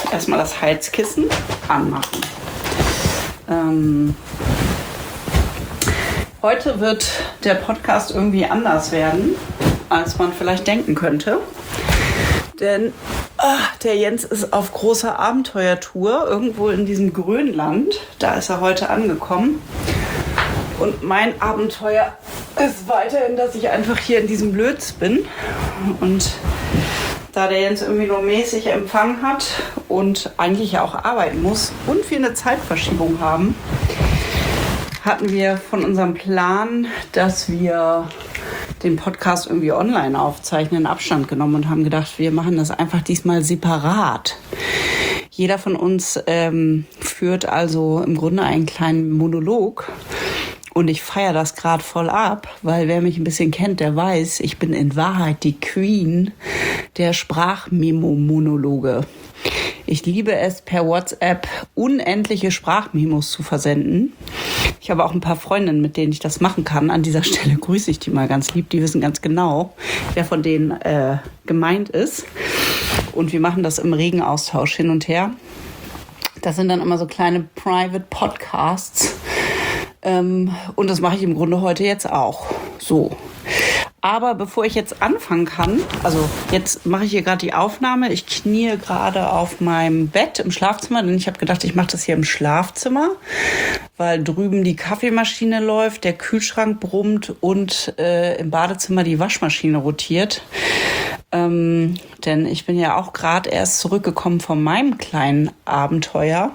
erstmal das Heizkissen anmachen. Heute wird der Podcast irgendwie anders werden, als man vielleicht denken könnte. Denn der Jens ist auf großer Abenteuertour irgendwo in diesem Grönland. Da ist er heute angekommen. Und mein Abenteuer ist weiterhin, dass ich einfach hier in diesem Lötz bin. Und da der Jens irgendwie nur mäßig Empfang hat und eigentlich ja auch arbeiten muss und wir eine Zeitverschiebung haben, hatten wir von unserem Plan, dass wir den Podcast irgendwie online aufzeichnen, Abstand genommen und haben gedacht, wir machen das einfach diesmal separat. Jeder von uns führt also im Grunde einen kleinen Monolog. Und ich feiere das gerade voll ab, weil wer mich ein bisschen kennt, der weiß, ich bin in Wahrheit die Queen der Sprachmemo-Monologe. Ich liebe es, per WhatsApp unendliche Sprachmemos zu versenden. Ich habe auch ein paar Freundinnen, mit denen ich das machen kann. An dieser Stelle grüße ich die mal ganz lieb. Die wissen ganz genau, wer von denen gemeint ist. Und wir machen das im regen Austausch hin und her. Das sind dann immer so kleine Private Podcasts. Und das mache ich im Grunde heute jetzt auch. So. Aber bevor ich jetzt anfangen kann, also jetzt mache ich hier gerade die Aufnahme. Ich kniee gerade auf meinem Bett im Schlafzimmer, denn ich habe gedacht, ich mache das hier im Schlafzimmer, weil drüben die Kaffeemaschine läuft, der Kühlschrank brummt und im Badezimmer die Waschmaschine rotiert. Denn ich bin ja auch gerade erst zurückgekommen von meinem kleinen Abenteuer.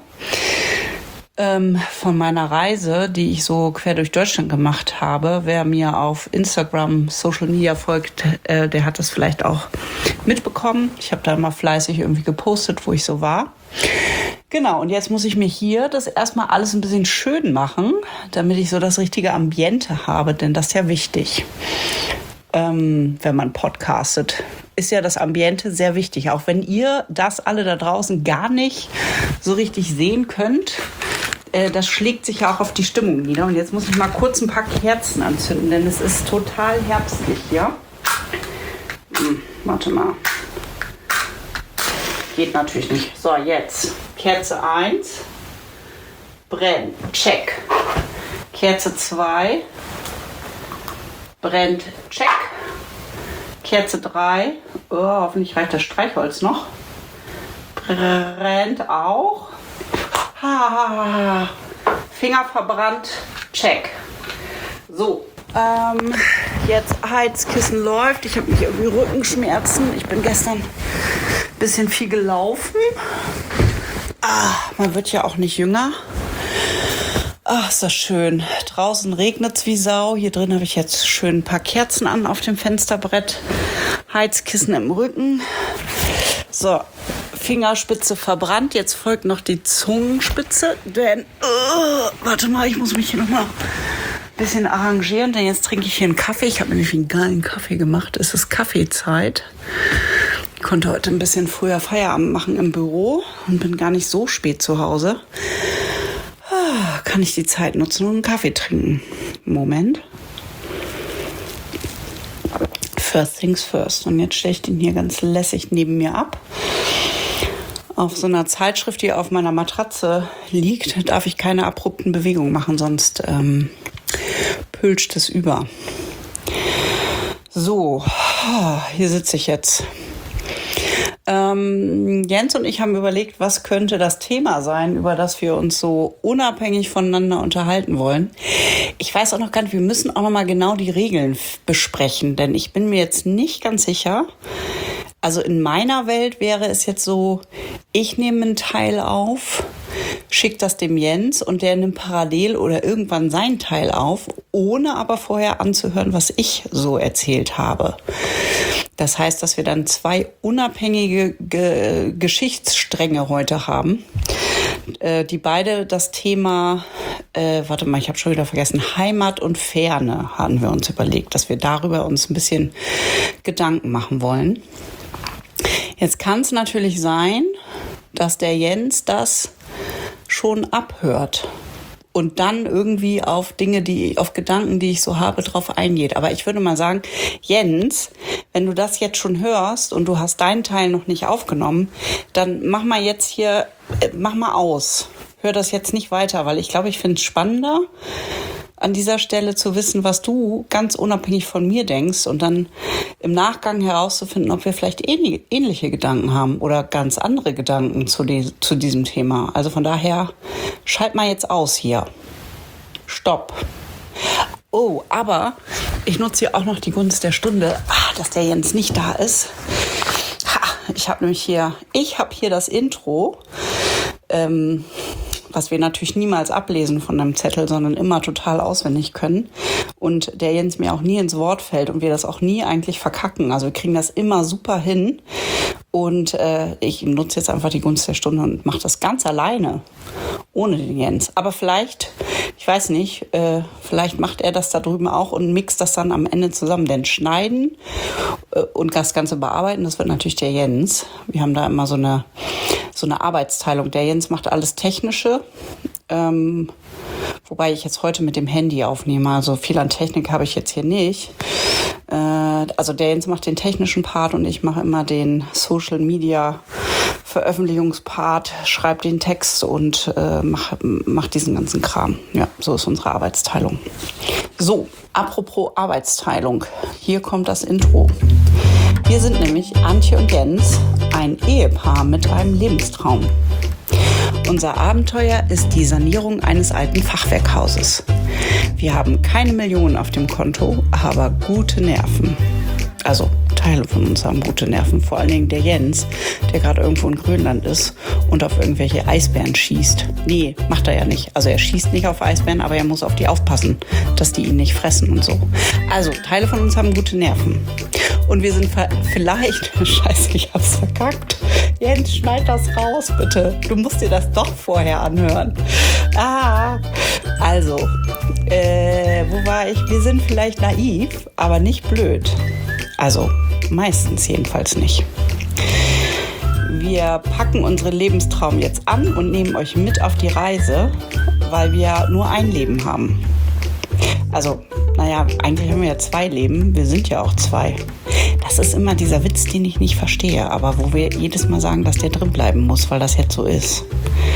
Von meiner Reise, die ich so quer durch Deutschland gemacht habe. Wer mir auf Instagram, Social Media folgt, der hat das vielleicht auch mitbekommen. Ich habe da immer fleißig irgendwie gepostet, wo ich so war. Genau, und jetzt muss ich mir hier das erstmal alles ein bisschen schön machen, damit ich so das richtige Ambiente habe, denn das ist ja wichtig. Wenn man podcastet, ist ja das Ambiente sehr wichtig. Auch wenn ihr das alle da draußen gar nicht so richtig sehen könnt, das schlägt sich ja auch auf die Stimmung nieder. Und jetzt muss ich mal kurz ein paar Kerzen anzünden, denn es ist total herbstlich hier. Warte mal. Geht natürlich nicht. So, jetzt. Kerze 1. Brennt. Check. Kerze 2. Brennt. Check. Kerze 3. Oh, hoffentlich reicht das Streichholz noch. Brennt auch. Finger verbrannt. Check. So. Jetzt Heizkissen läuft. Ich habe mich irgendwie Rückenschmerzen. Ich bin gestern ein bisschen viel gelaufen. Man wird ja auch nicht jünger. Ach, ist das schön. Draußen regnet es wie Sau. Hier drin habe ich jetzt schön ein paar Kerzen an auf dem Fensterbrett. Heizkissen im Rücken. So, Fingerspitze verbrannt. Jetzt folgt noch die Zungenspitze. Denn, warte mal, ich muss mich hier nochmal ein bisschen arrangieren. Denn jetzt trinke ich hier einen Kaffee. Ich habe nämlich einen geilen Kaffee gemacht. Es ist Kaffeezeit. Ich konnte heute ein bisschen früher Feierabend machen im Büro und bin gar nicht so spät zu Hause. Kann ich die Zeit nutzen und einen Kaffee trinken. Moment. First things first. Und jetzt stelle ich den hier ganz lässig neben mir ab. Auf so einer Zeitschrift, die auf meiner Matratze liegt, darf ich keine abrupten Bewegungen machen, sonst pülscht es über. So, hier sitze ich jetzt. Jens und ich haben überlegt, was könnte das Thema sein, über das wir uns so unabhängig voneinander unterhalten wollen. Ich weiß auch noch gar nicht, wir müssen auch noch mal genau die Regeln besprechen, denn ich bin mir jetzt nicht ganz sicher. Also in meiner Welt wäre es jetzt so, ich nehme einen Teil auf, schicke das dem Jens und der nimmt parallel oder irgendwann seinen Teil auf, ohne aber vorher anzuhören, was ich so erzählt habe. Das heißt, dass wir dann zwei unabhängige Geschichtsstränge heute haben, die beide das Thema, ich habe schon wieder vergessen, Heimat und Ferne haben wir uns überlegt, dass wir darüber uns ein bisschen Gedanken machen wollen. Jetzt kann es natürlich sein, dass der Jens das schon abhört und dann irgendwie auf Gedanken, die ich so habe, drauf eingeht. Aber ich würde mal sagen, Jens, wenn du das jetzt schon hörst und du hast deinen Teil noch nicht aufgenommen, dann mach mal aus. Hör das jetzt nicht weiter, weil ich glaube, ich finde es spannender, an dieser Stelle zu wissen, was du ganz unabhängig von mir denkst und dann im Nachgang herauszufinden, ob wir vielleicht ähnliche Gedanken haben oder ganz andere Gedanken zu diesem Thema. Also von daher, schalt mal jetzt aus hier. Stopp. Oh, aber ich nutze hier auch noch die Gunst der Stunde, dass der Jens nicht da ist. Ich habe hier das Intro, was wir natürlich niemals ablesen von einem Zettel, sondern immer total auswendig können. Und der Jens mir auch nie ins Wort fällt und wir das auch nie eigentlich verkacken. Also wir kriegen das immer super hin. Und ich nutze jetzt einfach die Gunst der Stunde und mache das ganz alleine, ohne den Jens. Aber vielleicht, ich weiß nicht, vielleicht macht er das da drüben auch und mixt das dann am Ende zusammen. Denn schneiden und das Ganze bearbeiten, das wird natürlich der Jens. Wir haben da immer so eine Arbeitsteilung. Der Jens macht alles Technische, wobei ich jetzt heute mit dem Handy aufnehme. Also viel an Technik habe ich jetzt hier nicht. Also der Jens macht den technischen Part und ich mache immer den Social Media Veröffentlichungspart, schreibe den Text und mach diesen ganzen Kram. Ja, so ist unsere Arbeitsteilung. So, apropos Arbeitsteilung, hier kommt das Intro. Wir sind nämlich Antje und Jens, ein Ehepaar mit einem Lebenstraum. Unser Abenteuer ist die Sanierung eines alten Fachwerkhauses. Wir haben keine Millionen auf dem Konto, aber gute Nerven. Also Teile von uns haben gute Nerven, vor allen Dingen der Jens, der gerade irgendwo in Grönland ist und auf irgendwelche Eisbären schießt. Nee, macht er ja nicht. Also er schießt nicht auf Eisbären, aber er muss auf die aufpassen, dass die ihn nicht fressen und so. Also Teile von uns haben gute Nerven. Und wir sind vielleicht, scheiße, ich hab's verkackt. Jens, schneid das raus, bitte. Du musst dir das doch vorher anhören. Also, wo war ich? Wir sind vielleicht naiv, aber nicht blöd. Also, meistens jedenfalls nicht. Wir packen unseren Lebenstraum jetzt an und nehmen euch mit auf die Reise, weil wir nur ein Leben haben. Also, eigentlich haben wir ja 2 Leben. Wir sind ja auch 2. Das ist immer dieser Witz, den ich nicht verstehe, aber wo wir jedes Mal sagen, dass der drin bleiben muss, weil das jetzt so ist.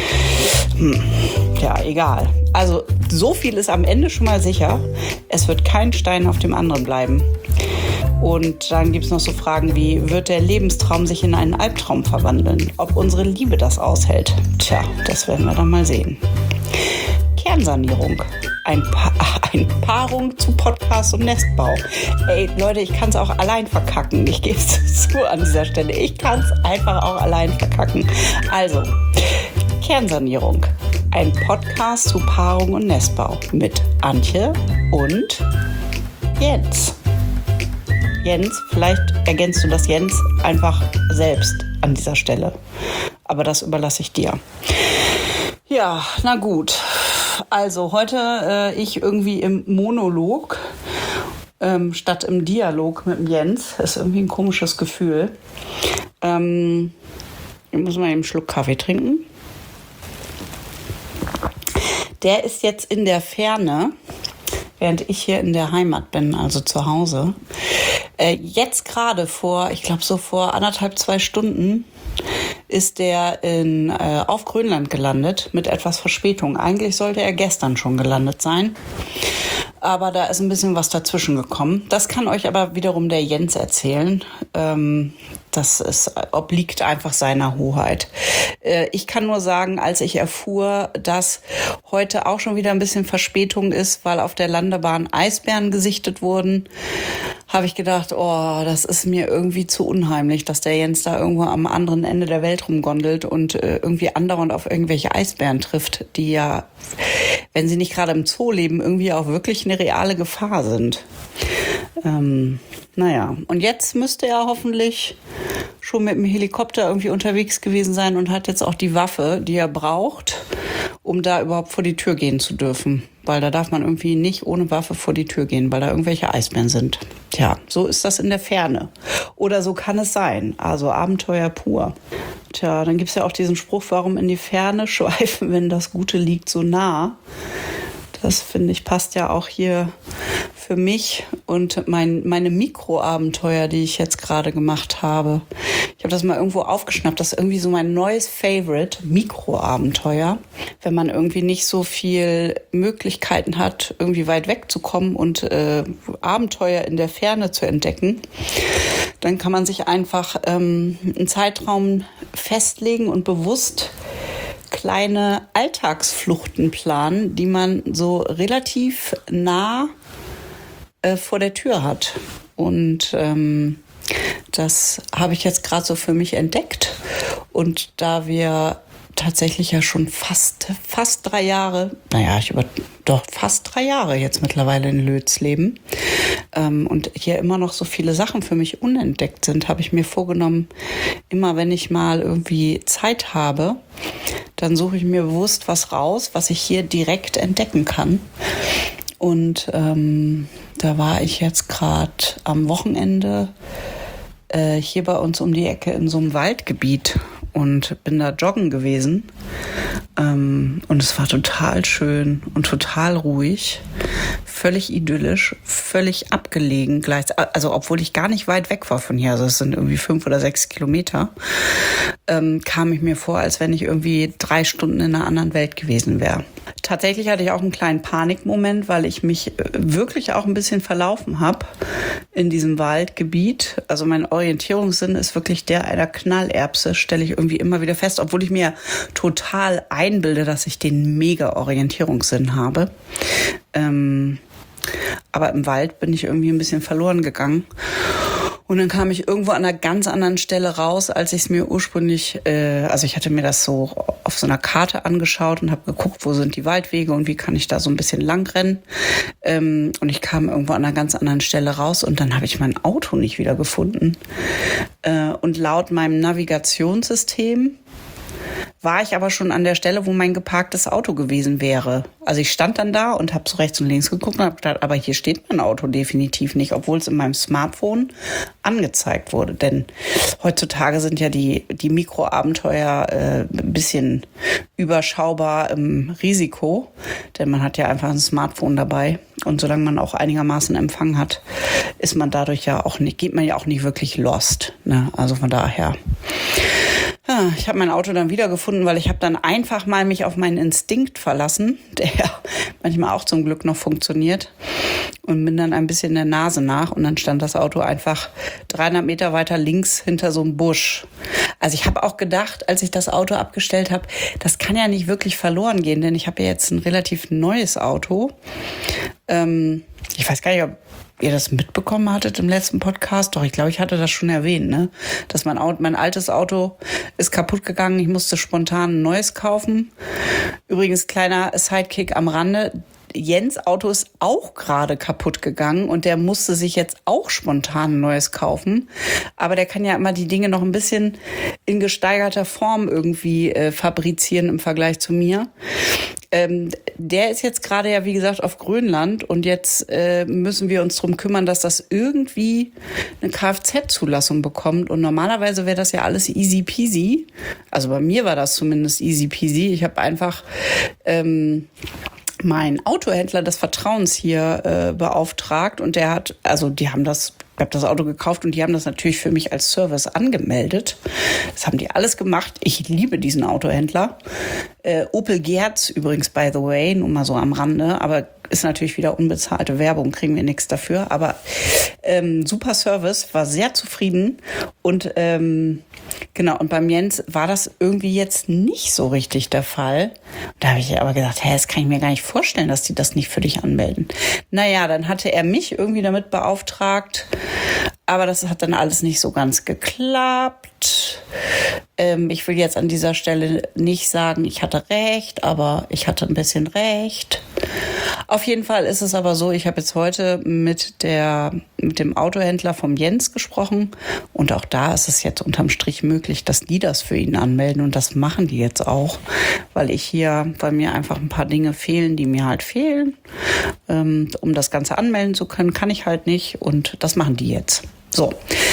Ja, egal. Also, so viel ist am Ende schon mal sicher. Es wird kein Stein auf dem anderen bleiben. Und dann gibt es noch so Fragen wie, wird der Lebenstraum sich in einen Albtraum verwandeln? Ob unsere Liebe das aushält? Tja, das werden wir dann mal sehen. Kernsanierung. Paarung zu Podcast und Nestbau. Ey, Leute, ich kann es auch allein verkacken. Ich gebe es zu an dieser Stelle. Ich kann es einfach auch allein verkacken. Also, Kernsanierung. Ein Podcast zu Paarung und Nestbau mit Antje und Jens. Jens, vielleicht ergänzt du das Jens einfach selbst an dieser Stelle. Aber das überlasse ich dir. Ja, na gut. Also heute ich irgendwie im Monolog statt im Dialog mit dem Jens. Das ist irgendwie ein komisches Gefühl. Ich muss mal eben einen Schluck Kaffee trinken. Der ist jetzt in der Ferne, während ich hier in der Heimat bin, also zu Hause. Jetzt gerade vor 1,5, 2 Stunden ist der auf Grönland gelandet mit etwas Verspätung. Eigentlich sollte er gestern schon gelandet sein, aber da ist ein bisschen was dazwischen gekommen. Das kann euch aber wiederum der Jens erzählen. Das obliegt einfach seiner Hoheit. Ich kann nur sagen, als ich erfuhr, dass heute auch schon wieder ein bisschen Verspätung ist, weil auf der Landebahn Eisbären gesichtet wurden, habe ich gedacht, oh, das ist mir irgendwie zu unheimlich, dass der Jens da irgendwo am anderen Ende der Welt rumgondelt und irgendwie andauernd auf irgendwelche Eisbären trifft, die ja, wenn sie nicht gerade im Zoo leben, irgendwie auch wirklich eine reale Gefahr sind. Und jetzt müsste er hoffentlich schon mit dem Helikopter irgendwie unterwegs gewesen sein und hat jetzt auch die Waffe, die er braucht, um da überhaupt vor die Tür gehen zu dürfen. Weil da darf man irgendwie nicht ohne Waffe vor die Tür gehen, weil da irgendwelche Eisbären sind. Tja, so ist das in der Ferne. Oder so kann es sein. Also Abenteuer pur. Tja, dann gibt's ja auch diesen Spruch, warum in die Ferne schweifen, wenn das Gute liegt so nah. Das finde ich passt ja auch hier für mich und meine Mikroabenteuer, die ich jetzt gerade gemacht habe. Ich habe das mal irgendwo aufgeschnappt. Das ist irgendwie so mein neues Favorite, Mikroabenteuer. Wenn man irgendwie nicht so viel Möglichkeiten hat, irgendwie weit wegzukommen und Abenteuer in der Ferne zu entdecken, dann kann man sich einfach einen Zeitraum festlegen und bewusst kleine Alltagsfluchten planen, die man so relativ nah vor der Tür hat. Und das habe ich jetzt gerade so für mich entdeckt. Und da wir tatsächlich ja schon fast 3 Jahre, fast 3 Jahre jetzt mittlerweile in Lötz leben und hier immer noch so viele Sachen für mich unentdeckt sind, habe ich mir vorgenommen, immer wenn ich mal irgendwie Zeit habe, dann suche ich mir bewusst was raus, was ich hier direkt entdecken kann. Und da war ich jetzt gerade am Wochenende hier bei uns um die Ecke in so einem Waldgebiet und bin da joggen gewesen. Und es war total schön und total ruhig, völlig idyllisch, völlig abgelegen. Also obwohl ich gar nicht weit weg war von hier, also es sind irgendwie 5 oder 6 Kilometer, kam ich mir vor, als wenn ich irgendwie 3 Stunden in einer anderen Welt gewesen wäre. Tatsächlich hatte ich auch einen kleinen Panikmoment, weil ich mich wirklich auch ein bisschen verlaufen habe in diesem Waldgebiet. Also mein Orientierungssinn ist wirklich der einer Knallerbse, stelle ich irgendwie immer wieder fest, obwohl ich mir total einbilde, dass ich den mega Orientierungssinn habe. Aber im Wald bin ich irgendwie ein bisschen verloren gegangen. Und dann kam ich irgendwo an einer ganz anderen Stelle raus, als ich es mir ursprünglich, ich hatte mir das so auf so einer Karte angeschaut und habe geguckt, wo sind die Waldwege und wie kann ich da so ein bisschen lang rennen. Und ich kam irgendwo an einer ganz anderen Stelle raus und dann habe ich mein Auto nicht wieder gefunden. Und laut meinem Navigationssystem war ich aber schon an der Stelle, wo mein geparktes Auto gewesen wäre. Also ich stand dann da und habe so rechts und links geguckt und habe gedacht, aber hier steht mein Auto definitiv nicht, obwohl es in meinem Smartphone angezeigt wurde. Denn heutzutage sind ja die Mikroabenteuer ein bisschen überschaubar im Risiko, denn man hat ja einfach ein Smartphone dabei. Und solange man auch einigermaßen Empfang hat, ist man dadurch geht man ja auch nicht wirklich lost. Ne? Also von daher. Ja, ich habe mein Auto dann wiedergefunden, weil ich habe dann einfach mal mich auf meinen Instinkt verlassen, der manchmal auch zum Glück noch funktioniert, und bin dann ein bisschen der Nase nach und dann stand das Auto einfach 300 Meter weiter links hinter so einem Busch. Also ich habe auch gedacht, als ich das Auto abgestellt habe, das kann ja nicht wirklich verloren gehen, denn ich habe ja jetzt ein relativ neues Auto. Ich weiß gar nicht, ob ihr das mitbekommen hattet im letzten Podcast. Doch, ich glaube, ich hatte das schon erwähnt, ne? Dass mein altes Auto ist kaputt gegangen. Ich musste spontan ein neues kaufen. Übrigens, kleiner Sidekick am Rande. Jens' Auto ist auch gerade kaputt gegangen und der musste sich jetzt auch spontan ein neues kaufen. Aber der kann ja immer die Dinge noch ein bisschen in gesteigerter Form irgendwie fabrizieren im Vergleich zu mir. Der ist jetzt gerade ja, wie gesagt, auf Grönland und jetzt müssen wir uns drum kümmern, dass das irgendwie eine Kfz-Zulassung bekommt. Und normalerweise wäre das ja alles easy peasy. Also bei mir war das zumindest easy peasy. Ich habe einfach meinen Autohändler des Vertrauens hier beauftragt und die haben das. Ich habe das Auto gekauft und die haben das natürlich für mich als Service angemeldet. Das haben die alles gemacht. Ich liebe diesen Autohändler. Opel Gerz übrigens, by the way, nur mal so am Rande. Aber ist natürlich wieder unbezahlte Werbung, kriegen wir nichts dafür. Aber super Service, war sehr zufrieden. Und genau, und beim Jens war das irgendwie jetzt nicht so richtig der Fall. Da habe ich aber gedacht, das kann ich mir gar nicht vorstellen, dass die das nicht für dich anmelden. Naja, dann hatte er mich irgendwie damit beauftragt. Aber das hat dann alles nicht so ganz geklappt. Ich will jetzt an dieser Stelle nicht sagen, ich hatte recht, aber ich hatte ein bisschen recht. Auf jeden Fall ist es aber so, ich habe jetzt heute mit dem Autohändler vom Jens gesprochen und auch da ist es jetzt unterm Strich möglich, dass die das für ihn anmelden und das machen die jetzt auch, weil mir einfach ein paar Dinge fehlen, die mir halt fehlen. Um das Ganze anmelden zu können, kann ich halt nicht und das machen die jetzt. So,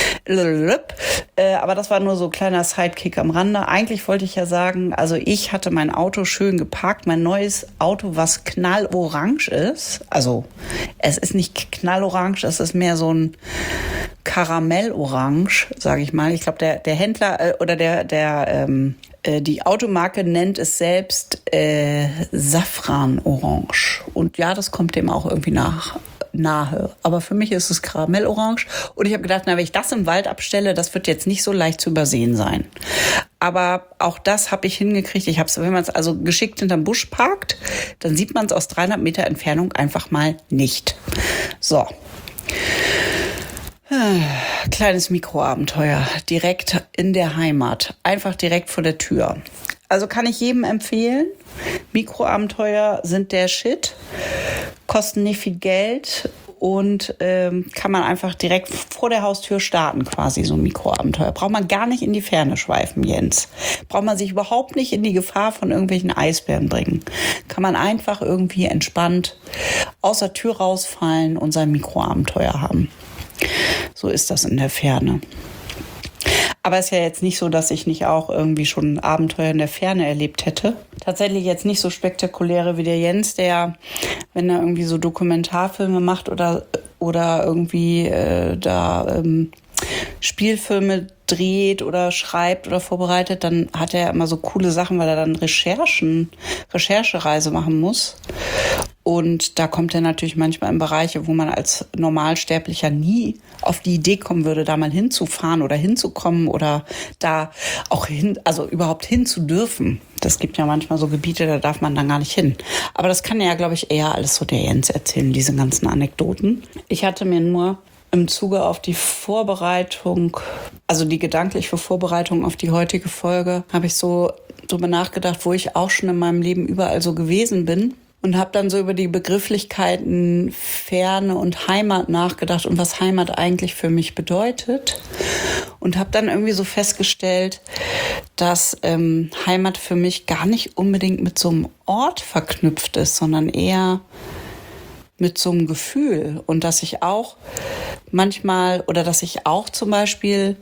aber das war nur so ein kleiner Sidekick am Rande. Eigentlich wollte ich ja sagen, also ich hatte mein Auto schön geparkt, mein neues Auto, was knallorange ist. Also es ist nicht knallorange, es ist mehr so ein Karamellorange, sage ich mal. Ich glaube, der Händler oder die Automarke nennt es selbst Safranorange. Und ja, das kommt dem auch irgendwie nahe. Aber für mich ist es Karamellorange. Und ich habe gedacht, wenn ich das im Wald abstelle, das wird jetzt nicht so leicht zu übersehen sein. Aber auch das habe ich hingekriegt. Wenn man es also geschickt hinterm Busch parkt, dann sieht man es aus 300 Meter Entfernung einfach mal nicht. So. Kleines Mikroabenteuer, direkt in der Heimat, einfach direkt vor der Tür. Also kann ich jedem empfehlen. Mikroabenteuer sind der Shit, kosten nicht viel Geld und kann man einfach direkt vor der Haustür starten quasi, so ein Mikroabenteuer. Braucht man gar nicht in die Ferne schweifen, Jens. Braucht man sich überhaupt nicht in die Gefahr von irgendwelchen Eisbären bringen. Kann man einfach irgendwie entspannt aus der Tür rausfallen und sein Mikroabenteuer haben. So ist das in der Ferne. Aber es ist ja jetzt nicht so, dass ich nicht auch irgendwie schon Abenteuer in der Ferne erlebt hätte. Tatsächlich jetzt nicht so spektakuläre wie der Jens, der, wenn er irgendwie so Dokumentarfilme macht oder irgendwie Spielfilme dreht oder schreibt oder vorbereitet, dann hat er immer so coole Sachen, weil er dann Recherchereise machen muss. Und da kommt er natürlich manchmal in Bereiche, wo man als Normalsterblicher nie auf die Idee kommen würde, da mal hinzufahren oder hinzukommen oder da auch also überhaupt hin zu dürfen. Das gibt ja manchmal so Gebiete, da darf man dann gar nicht hin. Aber das kann ja, glaube ich, eher alles so der Jens erzählen, diese ganzen Anekdoten. Ich hatte mir nur im Zuge auf die Vorbereitung, also die gedankliche Vorbereitung auf die heutige Folge, habe ich so drüber nachgedacht, wo ich auch schon in meinem Leben überall so gewesen bin. Und habe dann so über die Begrifflichkeiten Ferne und Heimat nachgedacht und was Heimat eigentlich für mich bedeutet. Und habe dann irgendwie so festgestellt, dass Heimat für mich gar nicht unbedingt mit so einem Ort verknüpft ist, sondern eher mit so einem Gefühl. Und dass ich auch zum Beispiel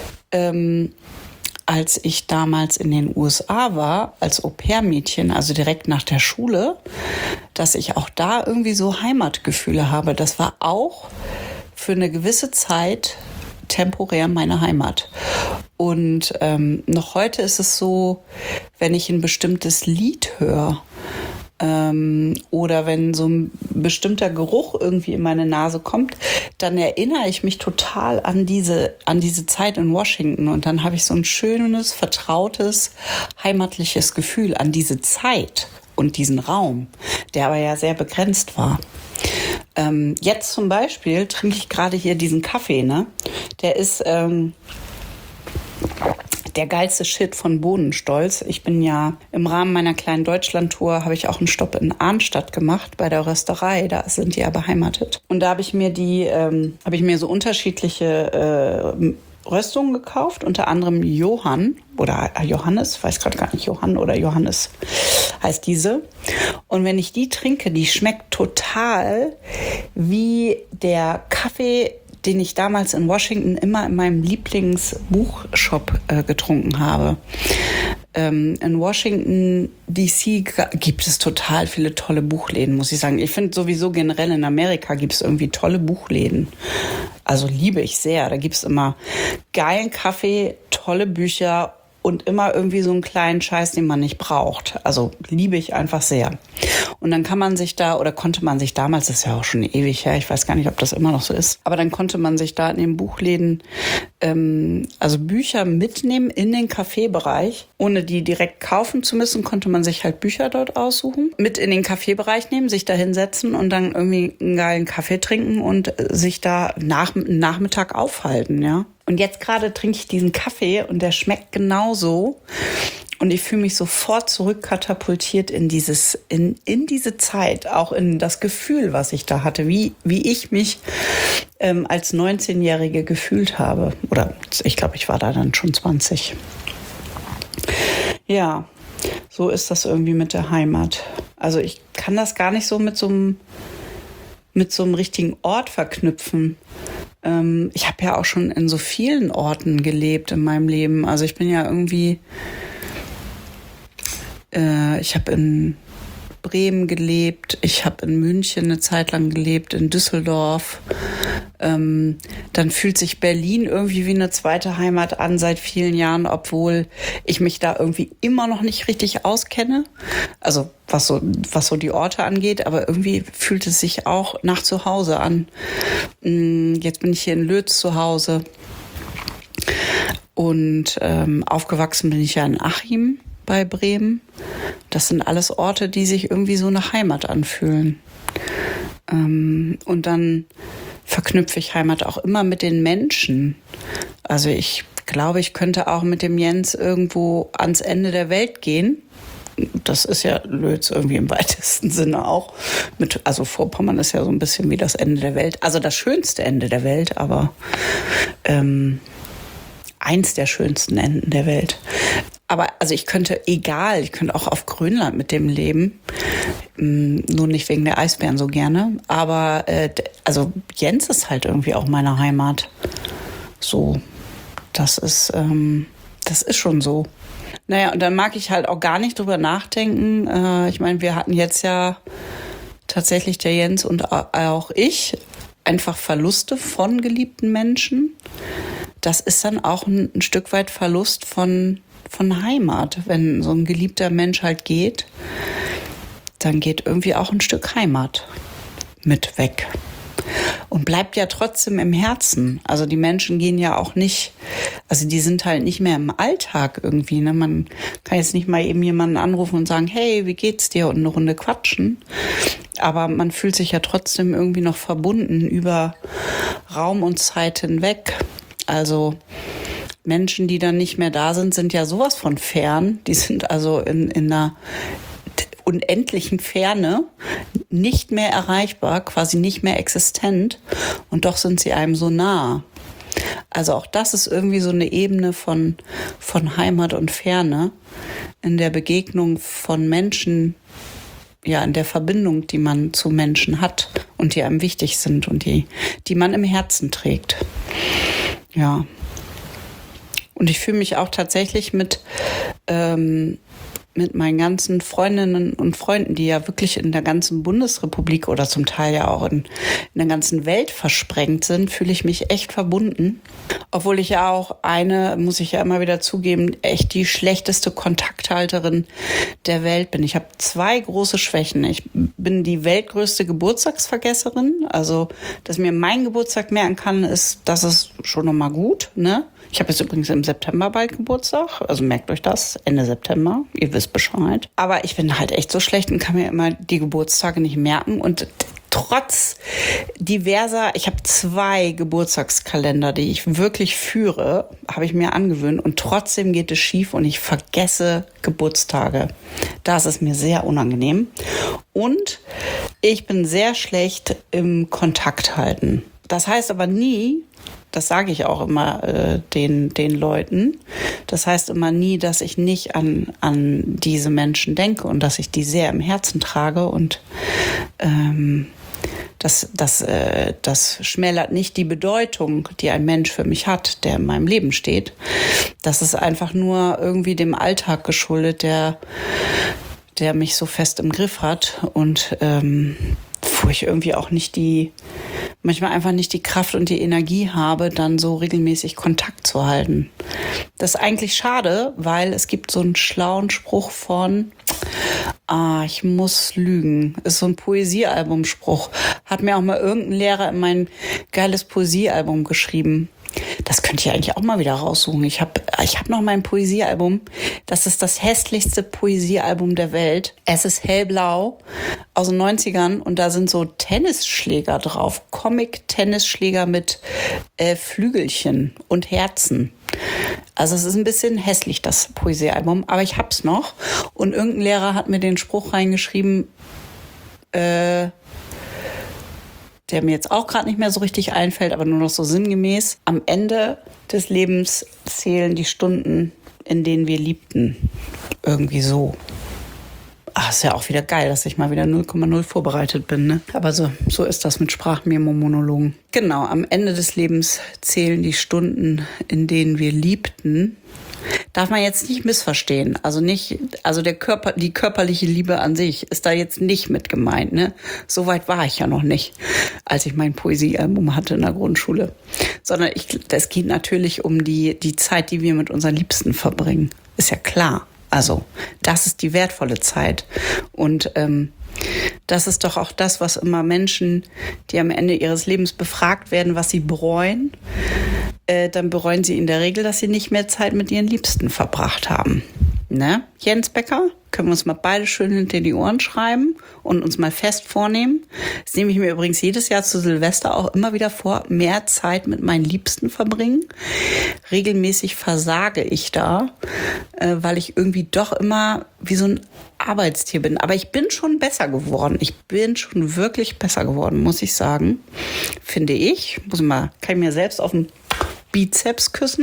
als ich damals in den USA war, als Au-pair-Mädchen, also direkt nach der Schule, dass ich auch da irgendwie so Heimatgefühle habe. Das war auch für eine gewisse Zeit temporär meine Heimat. Und noch heute ist es so, wenn ich ein bestimmtes Lied höre, oder wenn so ein bestimmter Geruch irgendwie in meine Nase kommt, dann erinnere ich mich total an diese Zeit in Washington und dann habe ich so ein schönes, vertrautes, heimatliches Gefühl an diese Zeit und diesen Raum, der aber ja sehr begrenzt war. Jetzt zum Beispiel trinke ich gerade hier diesen Kaffee, ne? Der ist der geilste Shit von Bohnenstolz. Ich bin ja im Rahmen meiner kleinen Deutschland-Tour, habe ich auch einen Stopp in Arnstadt gemacht bei der Rösterei. Da sind die ja beheimatet. Und da habe ich mir so unterschiedliche Röstungen gekauft, unter anderem Johann oder Johannes, weiß gerade gar nicht, Johann oder Johannes heißt diese. Und wenn ich die trinke, die schmeckt total wie der Kaffee, den ich damals in Washington immer in meinem Lieblingsbuchshop getrunken habe. In Washington DC gibt es total viele tolle Buchläden, muss ich sagen. Ich finde sowieso generell in Amerika gibt es irgendwie tolle Buchläden. Also liebe ich sehr. Da gibt es immer geilen Kaffee, tolle Bücher und immer irgendwie so einen kleinen Scheiß, den man nicht braucht. Also liebe ich einfach sehr. Und dann konnte man sich damals, das ist ja auch schon ewig her, ich weiß gar nicht, ob das immer noch so ist, aber dann konnte man sich da in den Buchläden also Bücher mitnehmen in den Kaffeebereich. Ohne die direkt kaufen zu müssen, konnte man sich halt Bücher dort aussuchen, mit in den Kaffeebereich nehmen, sich da hinsetzen und dann irgendwie einen geilen Kaffee trinken und sich da Nachmittag aufhalten, ja. Und jetzt gerade trinke ich diesen Kaffee und der schmeckt genauso. Und ich fühle mich sofort zurückkatapultiert in diese Zeit, auch in das Gefühl, was ich da hatte, wie ich mich als 19-Jährige gefühlt habe. Oder ich glaube, ich war da dann schon 20. Ja, so ist das irgendwie mit der Heimat. Also ich kann das gar nicht so mit so einem richtigen Ort verknüpfen. Ich habe ja auch schon in so vielen Orten gelebt in meinem Leben. Also ich bin ja irgendwie, ich habe in Bremen gelebt, ich habe in München eine Zeit lang gelebt, in Düsseldorf. Dann fühlt sich Berlin irgendwie wie eine zweite Heimat an seit vielen Jahren, obwohl ich mich da irgendwie immer noch nicht richtig auskenne. Also was so die Orte angeht, aber irgendwie fühlt es sich auch nach zu Hause an. Jetzt bin ich hier in Lötz zu Hause und aufgewachsen bin ich ja in Achim bei Bremen. Das sind alles Orte, die sich irgendwie so nach Heimat anfühlen. Und dann verknüpfe ich Heimat auch immer mit den Menschen. Also ich glaube, ich könnte auch mit dem Jens irgendwo ans Ende der Welt gehen. Das ist ja Lötz irgendwie im weitesten Sinne auch. Also Vorpommern ist ja so ein bisschen wie das Ende der Welt. Also das schönste Ende der Welt, aber eins der schönsten Enden der Welt. Aber also ich könnte auch auf Grönland mit dem leben. Nur nicht wegen der Eisbären so gerne. Aber also Jens ist halt irgendwie auch meine Heimat. So, das ist schon so. Naja, und dann mag ich halt auch gar nicht drüber nachdenken. Ich meine, wir hatten jetzt ja tatsächlich der Jens und auch ich einfach Verluste von geliebten Menschen. Das ist dann auch ein Stück weit Verlust von Heimat. Wenn so ein geliebter Mensch halt geht, dann geht irgendwie auch ein Stück Heimat mit weg. Und bleibt ja trotzdem im Herzen. Also die Menschen gehen ja auch nicht, also die sind halt nicht mehr im Alltag irgendwie. Ne? Man kann jetzt nicht mal eben jemanden anrufen und sagen, hey, wie geht's dir? Und eine Runde quatschen. Aber man fühlt sich ja trotzdem irgendwie noch verbunden über Raum und Zeit hinweg. Also Menschen, die dann nicht mehr da sind, sind ja sowas von fern. Die sind also in einer unendlichen Ferne nicht mehr erreichbar, quasi nicht mehr existent. Und doch sind sie einem so nah. Also auch das ist irgendwie so eine Ebene von Heimat und Ferne in der Begegnung von Menschen, ja, in der Verbindung, die man zu Menschen hat und die einem wichtig sind und die man im Herzen trägt. Ja. Und ich fühle mich auch tatsächlich mit meinen ganzen Freundinnen und Freunden, die ja wirklich in der ganzen Bundesrepublik oder zum Teil ja auch in der ganzen Welt versprengt sind, fühle ich mich echt verbunden. Obwohl ich ja auch muss ich ja immer wieder zugeben, echt die schlechteste Kontakthalterin der Welt bin. Ich habe 2 große Schwächen. Ich bin die weltgrößte Geburtstagsvergesserin. Also, dass mir mein Geburtstag merken kann, das ist schon nochmal gut, ne? Ich habe jetzt übrigens im September bald Geburtstag, also merkt euch das, Ende September, ihr wisst Bescheid. Aber ich bin halt echt so schlecht und kann mir immer die Geburtstage nicht merken und trotz diverser, ich habe 2 Geburtstagskalender, die ich wirklich führe, habe ich mir angewöhnt und trotzdem geht es schief und ich vergesse Geburtstage. Das ist mir sehr unangenehm und ich bin sehr schlecht im Kontakt halten. Das heißt aber nie, das sage ich auch immer den Leuten. Das heißt immer nie, dass ich nicht an diese Menschen denke und dass ich die sehr im Herzen trage. Und das schmälert nicht die Bedeutung, die ein Mensch für mich hat, der in meinem Leben steht. Das ist einfach nur irgendwie dem Alltag geschuldet, der mich so fest im Griff hat und wo ich irgendwie auch manchmal einfach nicht die Kraft und die Energie habe, dann so regelmäßig Kontakt zu halten. Das ist eigentlich schade, weil es gibt so einen schlauen Spruch von, ich muss lügen. Ist so ein Poesiealbumspruch. Hat mir auch mal irgendein Lehrer in mein geiles Poesiealbum geschrieben. Das könnte ich eigentlich auch mal wieder raussuchen. Ich hab noch mein Poesiealbum. Das ist das hässlichste Poesiealbum der Welt. Es ist hellblau aus den 90ern und da sind so Tennisschläger drauf. Comic-Tennisschläger mit Flügelchen und Herzen. Also es ist ein bisschen hässlich, das Poesiealbum, aber ich hab's noch. Und irgendein Lehrer hat mir den Spruch reingeschrieben, der mir jetzt auch gerade nicht mehr so richtig einfällt, aber nur noch so sinngemäß. Am Ende des Lebens zählen die Stunden, in denen wir liebten. Irgendwie so. ist ja auch wieder geil, dass ich mal wieder 0,0 vorbereitet bin, ne? Aber so ist das mit Sprachmemo-Monologen. Genau, am Ende des Lebens zählen die Stunden, in denen wir liebten. Darf man jetzt nicht missverstehen. Also die körperliche Liebe an sich ist da jetzt nicht mit gemeint, ne? So weit war ich ja noch nicht, als ich mein Poesiealbum hatte in der Grundschule. Sondern es geht natürlich um die Zeit, die wir mit unseren Liebsten verbringen. Ist ja klar. Also, das ist die wertvolle Zeit. Und das ist doch auch das, was immer Menschen, die am Ende ihres Lebens befragt werden, was sie bereuen, dann bereuen sie in der Regel, dass sie nicht mehr Zeit mit ihren Liebsten verbracht haben. Ne? Jens Becker, können wir uns mal beide schön hinter die Ohren schreiben und uns mal fest vornehmen. Das nehme ich mir übrigens jedes Jahr zu Silvester auch immer wieder vor, mehr Zeit mit meinen Liebsten verbringen. Regelmäßig versage ich da, weil ich irgendwie doch immer wie so ein Arbeitstier bin. Aber ich bin schon besser geworden. Ich bin schon wirklich besser geworden, muss ich sagen. Finde ich. Kann ich mir selbst auf den Bizeps küssen.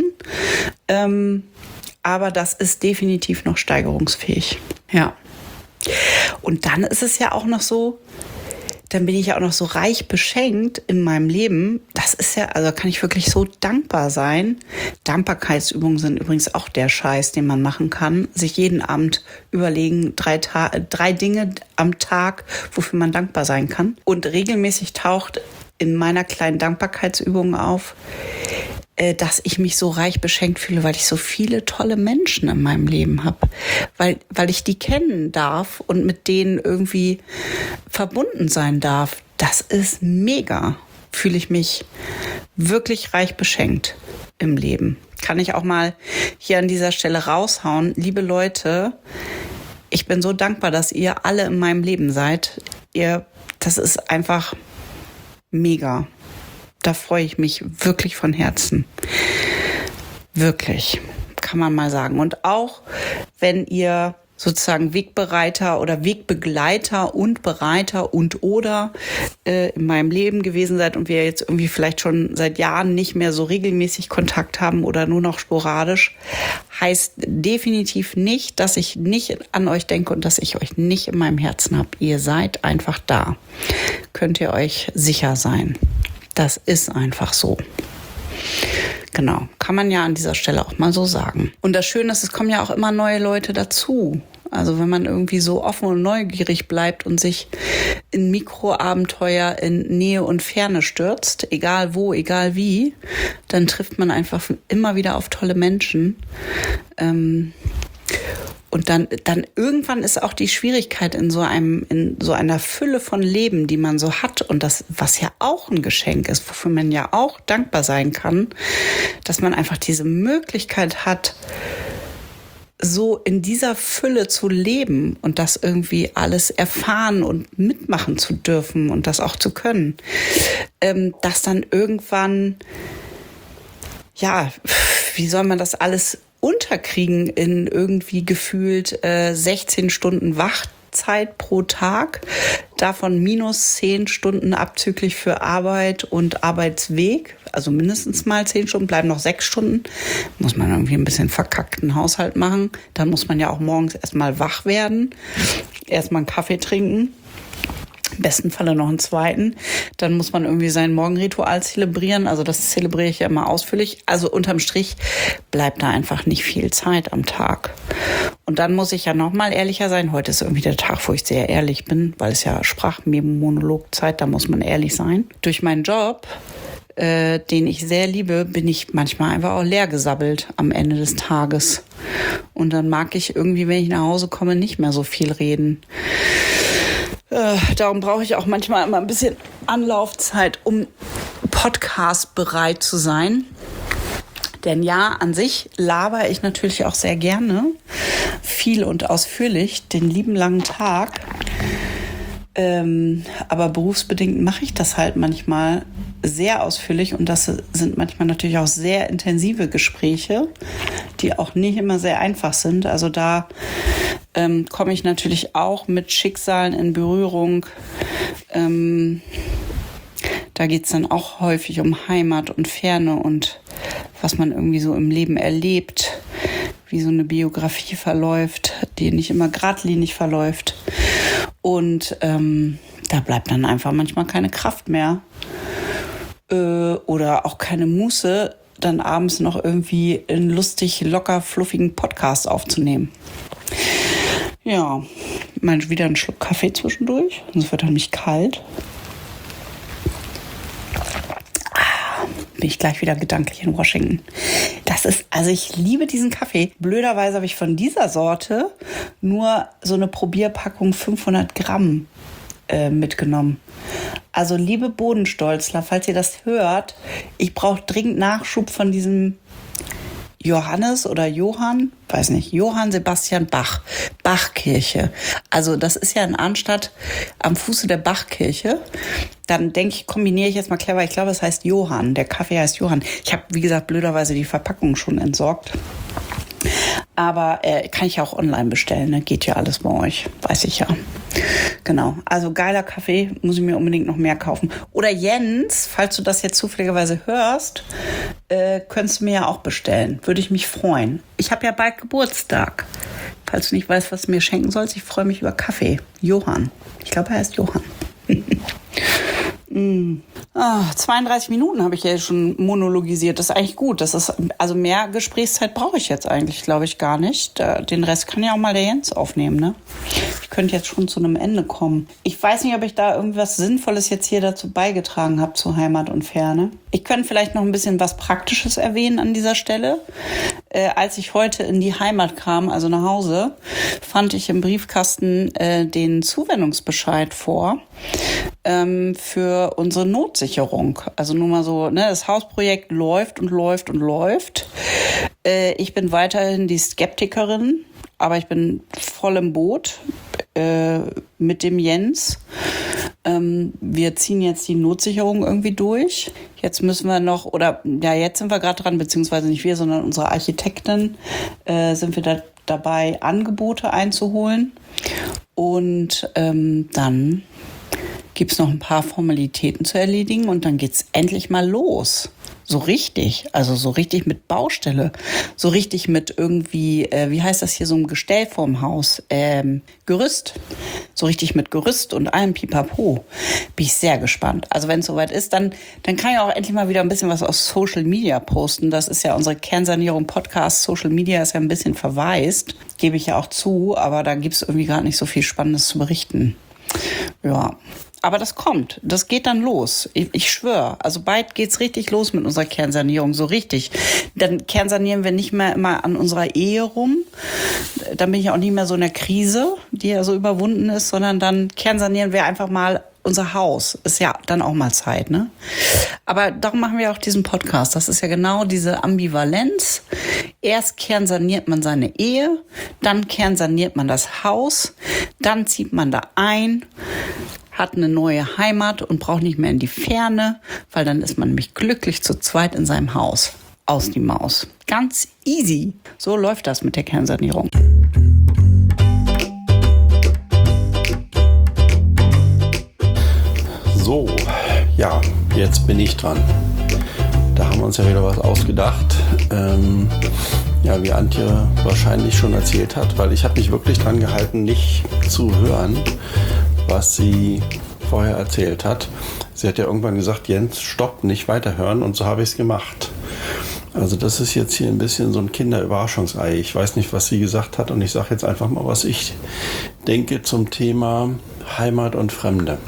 Aber das ist definitiv noch steigerungsfähig. Ja. Und dann ist es ja auch noch so, dann bin ich ja auch noch so reich beschenkt in meinem Leben. Das ist ja, also kann ich wirklich so dankbar sein. Dankbarkeitsübungen sind übrigens auch der Scheiß, den man machen kann. Sich jeden Abend überlegen, 3 Dinge am Tag, wofür man dankbar sein kann. Und regelmäßig taucht in meiner kleinen Dankbarkeitsübung auf, dass ich mich so reich beschenkt fühle, weil ich so viele tolle Menschen in meinem Leben habe. Weil ich die kennen darf und mit denen irgendwie verbunden sein darf. Das ist mega. Fühle ich mich wirklich reich beschenkt im Leben. Kann ich auch mal hier an dieser Stelle raushauen. Liebe Leute, ich bin so dankbar, dass ihr alle in meinem Leben seid. Das ist einfach mega. Da freue ich mich wirklich von Herzen. Wirklich, kann man mal sagen. Und auch wenn ihr sozusagen Wegbereiter oder Wegbegleiter und Bereiter und oder in meinem Leben gewesen seid und wir jetzt irgendwie vielleicht schon seit Jahren nicht mehr so regelmäßig Kontakt haben oder nur noch sporadisch, heißt definitiv nicht, dass ich nicht an euch denke und dass ich euch nicht in meinem Herzen habe. Ihr seid einfach da. Könnt ihr euch sicher sein. Das ist einfach so. Genau, kann man ja an dieser Stelle auch mal so sagen. Und das Schöne ist, es kommen ja auch immer neue Leute dazu. Also wenn man irgendwie so offen und neugierig bleibt und sich in Mikroabenteuer in Nähe und Ferne stürzt, egal wo, egal wie, dann trifft man einfach immer wieder auf tolle Menschen. Und dann irgendwann ist auch die Schwierigkeit in so einer Fülle von Leben, die man so hat und das, was ja auch ein Geschenk ist, wofür man ja auch dankbar sein kann, dass man einfach diese Möglichkeit hat, so in dieser Fülle zu leben und das irgendwie alles erfahren und mitmachen zu dürfen und das auch zu können, dass dann irgendwann, ja, wie soll man das alles unterkriegen in irgendwie gefühlt 16 Stunden Wachzeit pro Tag, davon minus 10 Stunden abzüglich für Arbeit und Arbeitsweg, also mindestens mal 10 Stunden, bleiben noch 6 Stunden, muss man irgendwie ein bisschen verkackten Haushalt machen, dann muss man ja auch morgens erstmal wach werden, erstmal einen Kaffee trinken, im besten Falle noch einen zweiten. Dann muss man irgendwie sein Morgenritual zelebrieren. Also das zelebriere ich ja immer ausführlich. Also unterm Strich bleibt da einfach nicht viel Zeit am Tag. Und dann muss ich ja nochmal ehrlicher sein. Heute ist irgendwie der Tag, wo ich sehr ehrlich bin, weil es ja Sprachmemo-Monologzeit, da muss man ehrlich sein. Durch meinen Job, den ich sehr liebe, bin ich manchmal einfach auch leer gesabbelt am Ende des Tages. Und dann mag ich irgendwie, wenn ich nach Hause komme, nicht mehr so viel reden. Darum brauche ich auch manchmal immer ein bisschen Anlaufzeit, um podcastbereit zu sein. Denn ja, an sich labere ich natürlich auch sehr gerne, viel und ausführlich, den lieben langen Tag. Aber berufsbedingt mache ich das halt manchmal sehr ausführlich und das sind manchmal natürlich auch sehr intensive Gespräche, die auch nicht immer sehr einfach sind. Also da komme ich natürlich auch mit Schicksalen in Berührung. Da geht es dann auch häufig um Heimat und Ferne und was man irgendwie so im Leben erlebt, wie so eine Biografie verläuft, die nicht immer geradlinig verläuft. Und da bleibt dann einfach manchmal keine Kraft mehr. Oder auch keine Muße, dann abends noch irgendwie einen lustig, locker, fluffigen Podcast aufzunehmen. Ja, mal wieder einen Schluck Kaffee zwischendurch, sonst wird er nämlich kalt. Bin ich gleich wieder gedanklich in Washington. Ich liebe diesen Kaffee. Blöderweise habe ich von dieser Sorte nur so eine Probierpackung 500 Gramm mitgenommen. Also liebe Bodenstolzler, falls ihr das hört, ich brauche dringend Nachschub von diesem Johannes oder Johann, weiß nicht, Johann Sebastian Bach, Bachkirche. Also das ist ja in Arnstadt am Fuße der Bachkirche. Dann denke ich, kombiniere ich jetzt mal clever. Ich glaube, es heißt Johann. Der Kaffee heißt Johann. Ich habe, wie gesagt, blöderweise die Verpackung schon entsorgt. Aber kann ich ja auch online bestellen, ne? Geht ja alles bei euch, weiß ich ja. Genau, also geiler Kaffee, muss ich mir unbedingt noch mehr kaufen. Oder Jens, falls du das jetzt zufälligerweise hörst, könntest du mir ja auch bestellen. Würde ich mich freuen. Ich habe ja bald Geburtstag. Falls du nicht weißt, was du mir schenken sollst, ich freue mich über Kaffee. Johann. Ich glaube, er heißt Johann. 32 Minuten habe ich ja schon monologisiert. Das ist eigentlich gut. Also mehr Gesprächszeit brauche ich jetzt eigentlich, glaube ich, gar nicht. Den Rest kann ja auch mal der Jens aufnehmen, ne? Ich könnte jetzt schon zu einem Ende kommen. Ich weiß nicht, ob ich da irgendwas Sinnvolles jetzt hier dazu beigetragen habe, zu Heimat und Ferne. Ich könnte vielleicht noch ein bisschen was Praktisches erwähnen an dieser Stelle. Als ich heute in die Heimat kam, also nach Hause, fand ich im Briefkasten den Zuwendungsbescheid vor für unsere Notsicherung. Also nur mal so, ne, das Hausprojekt läuft und läuft und läuft. Ich bin weiterhin die Skeptikerin, aber ich bin voll im Boot mit dem Jens. Wir ziehen jetzt die Notsicherung irgendwie durch. Jetzt müssen wir noch, jetzt sind wir gerade dran, beziehungsweise nicht wir, sondern unsere Architektin, sind wir da dabei, Angebote einzuholen. Und dann gibt es noch ein paar Formalitäten zu erledigen und dann geht's endlich mal los. So richtig, also so richtig mit Baustelle, so richtig mit irgendwie, wie heißt das hier, so ein Gestell vorm Haus, Gerüst, so richtig mit Gerüst und allem Pipapo. Bin ich sehr gespannt. Also wenn es soweit ist, dann kann ich auch endlich mal wieder ein bisschen was aus Social Media posten. Das ist ja unsere Kernsanierung Podcast. Social Media ist ja ein bisschen verwaist, gebe ich ja auch zu, aber da gibt's irgendwie gar nicht so viel Spannendes zu berichten. Ja. Aber das kommt, das geht dann los. Ich schwöre, also bald geht's richtig los mit unserer Kernsanierung, so richtig. Dann kernsanieren wir nicht mehr immer an unserer Ehe rum. Dann bin ich auch nicht mehr so in der Krise, die ja so überwunden ist, sondern dann kernsanieren wir einfach mal unser Haus. Ist ja dann auch mal Zeit, ne? Aber darum machen wir auch diesen Podcast. Das ist ja genau diese Ambivalenz. Erst kernsaniert man seine Ehe, dann kernsaniert man das Haus, dann zieht man da ein, hat eine neue Heimat und braucht nicht mehr in die Ferne, weil dann ist man nämlich glücklich zu zweit in seinem Haus. Aus die Maus. Ganz easy. So läuft das mit der Kernsanierung. So, ja, jetzt bin ich dran. Da haben wir uns ja wieder was ausgedacht. Wie Antje wahrscheinlich schon erzählt hat, weil ich habe mich wirklich dran gehalten, nicht zu hören, was sie vorher erzählt hat. Sie hat ja irgendwann gesagt, Jens, stopp, nicht weiterhören, und so habe ich es gemacht. Also das ist jetzt hier ein bisschen so ein Kinderüberraschungsei. Ich weiß nicht, was sie gesagt hat, und ich sage jetzt einfach mal, was ich denke zum Thema Heimat und Fremde.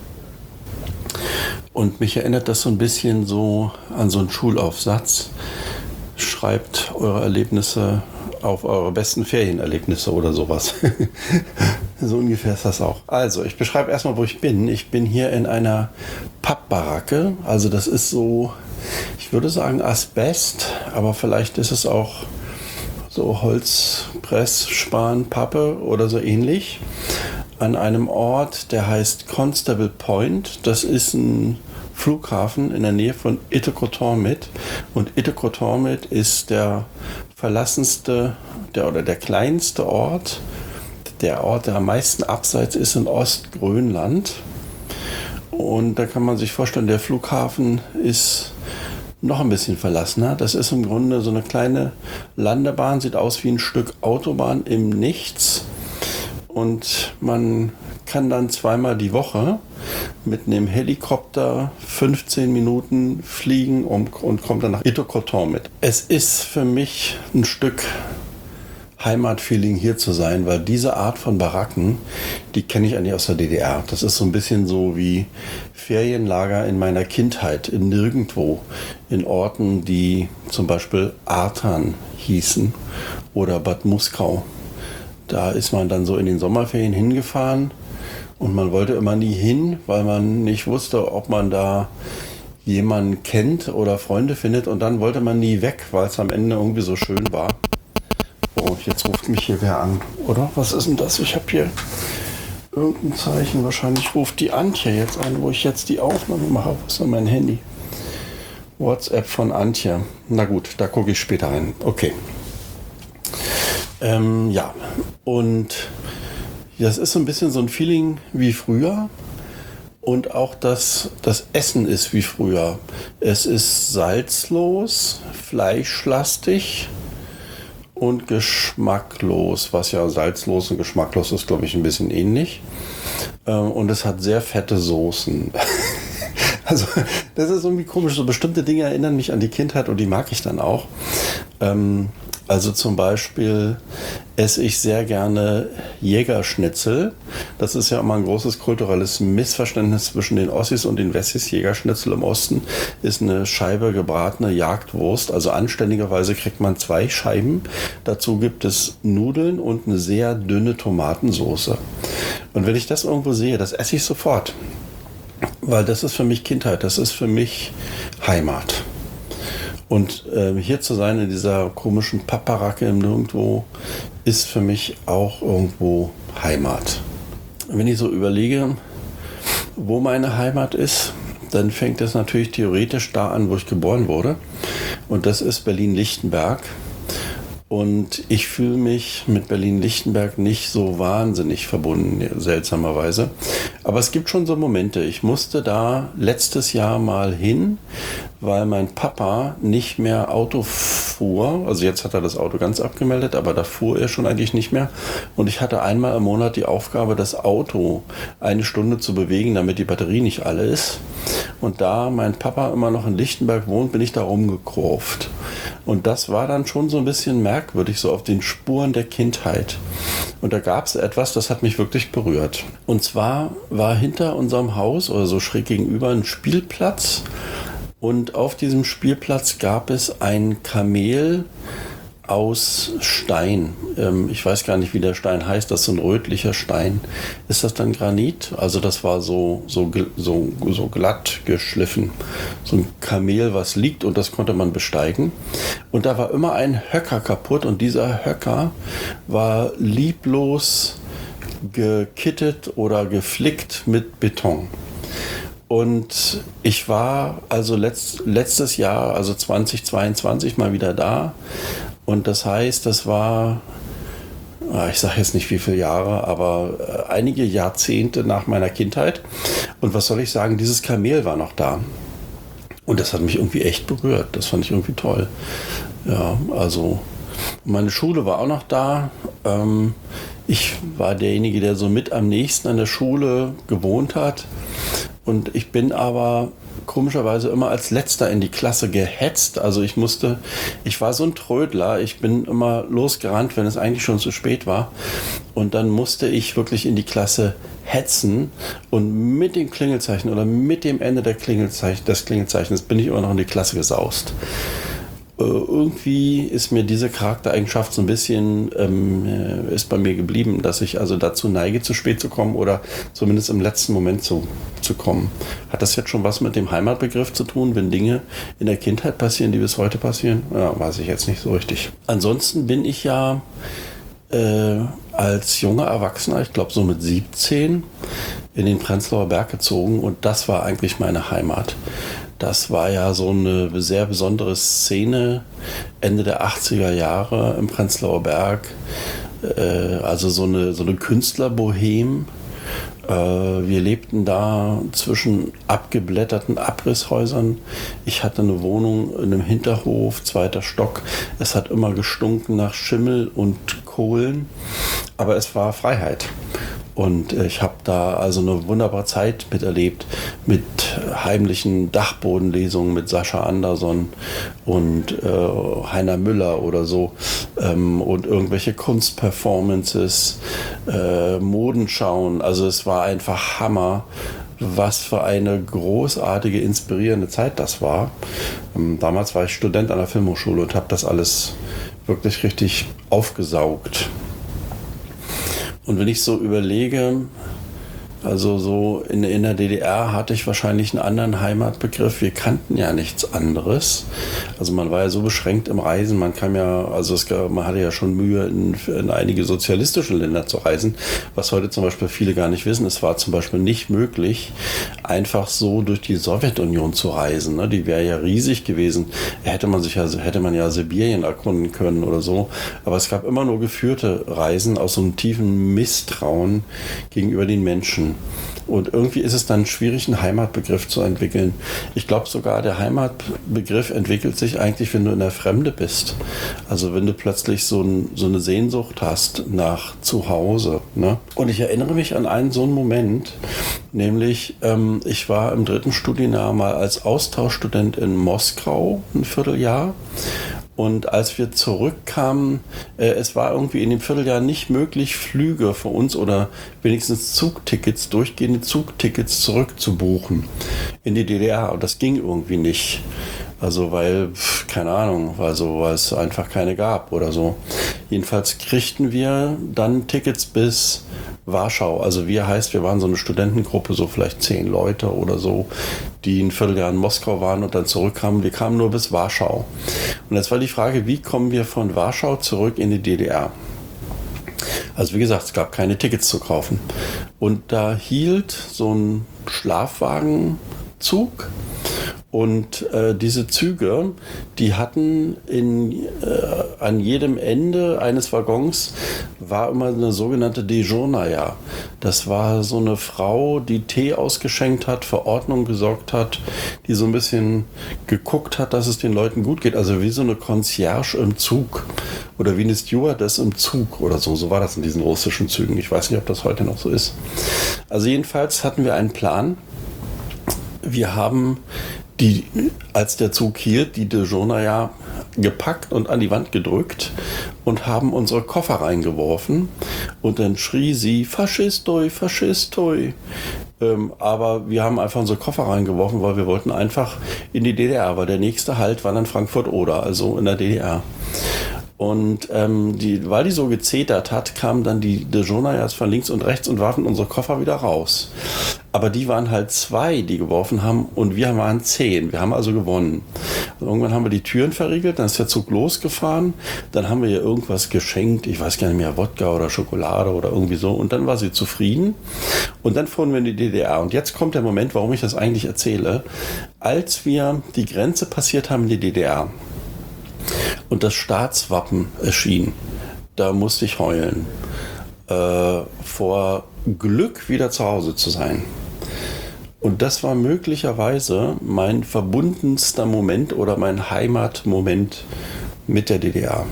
Und mich erinnert das so ein bisschen so an so einen Schulaufsatz. Schreibt eure Erlebnisse auf eure besten Ferienerlebnisse oder sowas. So ungefähr ist das auch. Also, ich beschreibe erstmal, wo ich bin. Ich bin hier in einer Pappbaracke. Also das ist so, ich würde sagen Asbest, aber vielleicht ist es auch so Holzpress, Span, Pappe oder so ähnlich. An einem Ort, der heißt Constable Point. Das ist ein Flughafen in der Nähe von Ittecotormit. Und Ittecotormit ist der verlassenste der kleinste Ort, der Ort, der am meisten abseits ist in Ostgrönland. Und da kann man sich vorstellen, der Flughafen ist noch ein bisschen verlassener. Das ist im Grunde so eine kleine Landebahn, sieht aus wie ein Stück Autobahn im Nichts. Und man kann dann zweimal die Woche mit einem Helikopter 15 Minuten fliegen und kommt dann nach Itokoton mit. Es ist für mich ein Stück Heimatfeeling hier zu sein, weil diese Art von Baracken, die kenne ich eigentlich aus der DDR. Das ist so ein bisschen so wie Ferienlager in meiner Kindheit, in nirgendwo, in Orten, die zum Beispiel Artan hießen oder Bad Muskau. Da ist man dann so in den Sommerferien hingefahren und man wollte immer nie hin, weil man nicht wusste, ob man da jemanden kennt oder Freunde findet, und dann wollte man nie weg, weil es am Ende irgendwie so schön war. Oh, jetzt ruft mich hier wer an, oder? Was ist denn das? Ich habe hier irgendein Zeichen. Wahrscheinlich ruft die Antje jetzt an, wo ich jetzt die Aufnahme mache. Wo ist denn mein Handy? WhatsApp von Antje. Na gut, da gucke ich später rein. Okay. Ja, und das ist so ein bisschen so ein Feeling wie früher. Und auch das Essen ist wie früher. Es ist salzlos, fleischlastig und geschmacklos, was ja salzlos und geschmacklos ist, glaube ich, ein bisschen ähnlich. Und es hat sehr fette Soßen. Also das ist irgendwie komisch. So bestimmte Dinge erinnern mich an die Kindheit und die mag ich dann auch. Also zum Beispiel esse ich sehr gerne Jägerschnitzel. Das ist ja immer ein großes kulturelles Missverständnis zwischen den Ossis und den Wessis. Jägerschnitzel im Osten ist eine Scheibe gebratene Jagdwurst. Also anständigerweise kriegt man 2 Scheiben. Dazu gibt es Nudeln und eine sehr dünne Tomatensoße. Und wenn ich das irgendwo sehe, das esse ich sofort. Weil das ist für mich Kindheit, das ist für mich Heimat. Und hier zu sein in dieser komischen Papperacke im Nirgendwo ist für mich auch irgendwo Heimat. Wenn ich so überlege, wo meine Heimat ist, dann fängt es natürlich theoretisch da an, wo ich geboren wurde. Und das ist Berlin-Lichtenberg. Und ich fühle mich mit Berlin-Lichtenberg nicht so wahnsinnig verbunden, seltsamerweise. Aber es gibt schon so Momente. Ich musste da letztes Jahr mal hin, weil mein Papa nicht mehr Auto fuhr. Also jetzt hat er das Auto ganz abgemeldet, aber da fuhr er schon eigentlich nicht mehr. Und ich hatte einmal im Monat die Aufgabe, das Auto 1 Stunde zu bewegen, damit die Batterie nicht alle ist. Und da mein Papa immer noch in Lichtenberg wohnt, bin ich da rumgekurvt. Und das war dann schon so ein bisschen merkwürdig, so auf den Spuren der Kindheit. Und da gab es etwas, das hat mich wirklich berührt. Und zwar war hinter unserem Haus oder so schräg gegenüber ein Spielplatz. Und auf diesem Spielplatz gab es ein Kamel aus Stein. Ich weiß gar nicht, wie der Stein heißt. Das ist so ein rötlicher Stein. Ist das dann Granit? Also das war so glatt geschliffen. So ein Kamel, was liegt, und das konnte man besteigen. Und da war immer ein Höcker kaputt, und dieser Höcker war lieblos gekittet oder geflickt mit Beton. Und ich war also letztes Jahr, also 2022, mal wieder da. Und das heißt, das war, ich sage jetzt nicht wie viele Jahre, aber einige Jahrzehnte nach meiner Kindheit. Und was soll ich sagen, dieses Kamel war noch da. Und das hat mich irgendwie echt berührt. Das fand ich irgendwie toll. Ja, also meine Schule war auch noch da. Ich war derjenige, der so mit am nächsten an der Schule gewohnt hat. Und ich bin aber komischerweise immer als Letzter in die Klasse gehetzt. Also ich war so ein Trödler, ich bin immer losgerannt, wenn es eigentlich schon zu spät war. Und dann musste ich wirklich in die Klasse hetzen, und mit dem Klingelzeichen oder mit dem Ende des Klingelzeichens bin ich immer noch in die Klasse gesaust. Irgendwie ist mir diese Charaktereigenschaft so ein bisschen ist bei mir geblieben, dass ich also dazu neige, zu spät zu kommen oder zumindest im letzten Moment zu kommen. Hat das jetzt schon was mit dem Heimatbegriff zu tun, wenn Dinge in der Kindheit passieren, die bis heute passieren? Ja, weiß ich jetzt nicht so richtig. Ansonsten bin ich ja als junger Erwachsener, ich glaube so mit 17, in den Prenzlauer Berg gezogen, und das war eigentlich meine Heimat. Das war ja so eine sehr besondere Szene Ende der 80er Jahre im Prenzlauer Berg. Also so eine Künstlerbohem. Wir lebten da zwischen abgeblätterten Abrisshäusern. Ich hatte eine Wohnung in einem Hinterhof, 2. Stock. Es hat immer gestunken nach Schimmel und Kohlen, aber es war Freiheit. Und ich habe da also eine wunderbare Zeit miterlebt mit heimlichen Dachbodenlesungen mit Sascha Anderson und Heiner Müller oder so und irgendwelche Kunstperformances, Modenschauen. Also es war einfach Hammer, was für eine großartige, inspirierende Zeit das war. Damals war ich Student an der Filmhochschule und habe das alles wirklich richtig aufgesaugt. Und wenn ich so überlege, also so in der DDR hatte ich wahrscheinlich einen anderen Heimatbegriff. Wir kannten ja nichts anderes. Also man war ja so beschränkt im Reisen, man hatte ja schon Mühe, in einige sozialistische Länder zu reisen, was heute zum Beispiel viele gar nicht wissen. Es war zum Beispiel nicht möglich, einfach so durch die Sowjetunion zu reisen. Ne? Die wäre ja riesig gewesen. Hätte man ja Sibirien erkunden können oder so. Aber es gab immer nur geführte Reisen aus so einem tiefen Misstrauen gegenüber den Menschen. Und irgendwie ist es dann schwierig, einen Heimatbegriff zu entwickeln. Ich glaube sogar, der Heimatbegriff entwickelt sich eigentlich, wenn du in der Fremde bist. Also wenn du plötzlich so eine Sehnsucht hast nach Zuhause. Ne? Und ich erinnere mich an einen so einen Moment, nämlich ich war im 3. Studienjahr mal als Austauschstudent in Moskau ein Vierteljahr. Und als wir zurückkamen, es war irgendwie in dem Vierteljahr nicht möglich, Flüge für uns oder wenigstens durchgehende Zugtickets zurückzubuchen in die DDR. Und das ging irgendwie nicht. Also weil es einfach keine gab oder so. Jedenfalls kriegten wir dann Tickets bis Warschau. Also wir waren so eine Studentengruppe, so vielleicht 10 Leute oder so, die ein Vierteljahr in Moskau waren und dann zurückkamen. Wir kamen nur bis Warschau. Und jetzt war die Frage, wie kommen wir von Warschau zurück in die DDR? Also wie gesagt, es gab keine Tickets zu kaufen. Und da hielt so ein Schlafwagenzug. Und diese Züge, die hatten an jedem Ende eines Waggons war immer eine sogenannte Dejonaya. Das war so eine Frau, die Tee ausgeschenkt hat, für Ordnung gesorgt hat, die so ein bisschen geguckt hat, dass es den Leuten gut geht. Also wie so eine Concierge im Zug oder wie eine Stewardess im Zug oder so. So war das in diesen russischen Zügen. Ich weiß nicht, ob das heute noch so ist. Also jedenfalls hatten wir einen Plan. Wir haben als der Zug hielt, die Dejonaya gepackt und an die Wand gedrückt und haben unsere Koffer reingeworfen und dann schrie sie Faschistoi, Faschistoi. Aber wir haben einfach unsere Koffer reingeworfen, weil wir wollten einfach in die DDR, weil der nächste Halt war dann Frankfurt-Oder, also in der DDR. Und weil die so gezetert hat, kamen dann die Dejonayas von links und rechts und warfen unsere Koffer wieder raus. Aber die waren halt 2, die geworfen haben, und wir waren 10. Wir haben also gewonnen. Und irgendwann haben wir die Türen verriegelt, dann ist der Zug losgefahren, dann haben wir ihr irgendwas geschenkt, ich weiß gar nicht mehr, Wodka oder Schokolade oder irgendwie so, und dann war sie zufrieden. Und dann fuhren wir in die DDR. Und jetzt kommt der Moment, warum ich das eigentlich erzähle. Als wir die Grenze passiert haben in die DDR, und das Staatswappen erschien, da musste ich heulen. Vor Glück wieder zu Hause zu sein. Und das war möglicherweise mein verbundenster Moment oder mein Heimatmoment mit der DDR.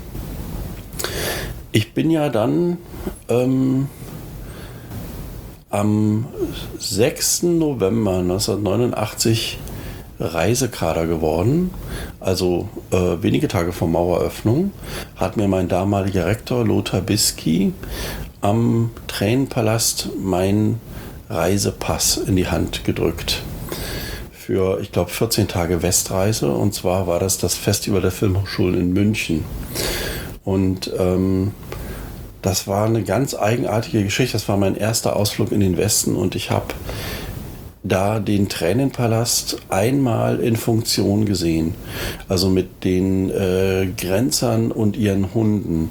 Ich bin ja dann am 6. November 1989 Reisekader geworden, also wenige Tage vor Maueröffnung, hat mir mein damaliger Rektor Lothar Bisky am Tränenpalast meinen Reisepass in die Hand gedrückt. Für, ich glaube, 14 Tage Westreise, und zwar war das Festival der Filmhochschulen in München. Und das war eine ganz eigenartige Geschichte. Das war mein erster Ausflug in den Westen, und ich habe da den Tränenpalast einmal in Funktion gesehen. Also mit den Grenzern und ihren Hunden.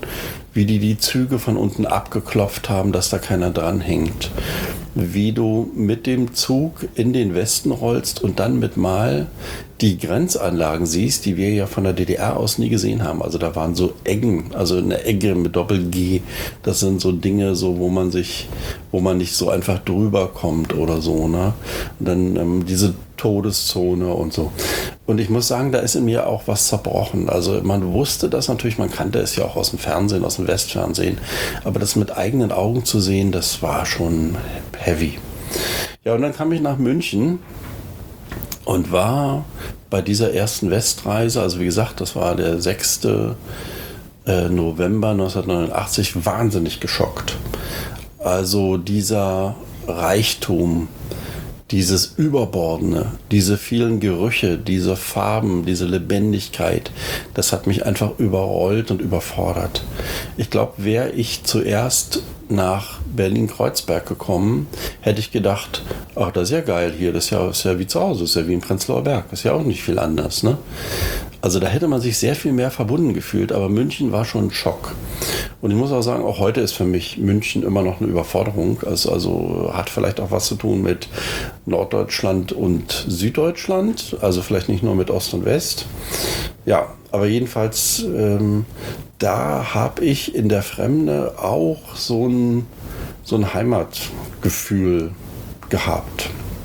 wie die Züge von unten abgeklopft haben, dass da keiner dranhängt. Wie du mit dem Zug in den Westen rollst und dann mit mal die Grenzanlagen siehst, die wir ja von der DDR aus nie gesehen haben. Also da waren so Eggen, also eine Egge mit Doppel-G. Das sind so Dinge, so, wo man nicht so einfach drüber kommt oder so, ne? Und dann diese Todeszone und so. Und ich muss sagen, da ist in mir auch was zerbrochen. Also man wusste das natürlich, man kannte es ja auch aus dem Fernsehen, aus dem Westfernsehen. Aber das mit eigenen Augen zu sehen, das war schon heavy. Ja, und dann kam ich nach München und war bei dieser ersten Westreise, also wie gesagt, das war der 6. November 1989, wahnsinnig geschockt. Also dieser Reichtum, dieses Überbordene, diese vielen Gerüche, diese Farben, diese Lebendigkeit, das hat mich einfach überrollt und überfordert. Ich glaube, wäre ich zuerst nach Berlin-Kreuzberg gekommen, hätte ich gedacht, ach, das ist ja geil hier, das ist ja wie zu Hause, das ist ja wie in Prenzlauer Berg, das ist ja auch nicht viel anders, ne? Also da hätte man sich sehr viel mehr verbunden gefühlt, aber München war schon ein Schock. Und ich muss auch sagen, auch heute ist für mich München immer noch eine Überforderung. Also hat vielleicht auch was zu tun mit Norddeutschland und Süddeutschland, also vielleicht nicht nur mit Ost und West. Ja, aber jedenfalls, da habe ich in der Fremde auch so ein Heimatgefühl gehabt.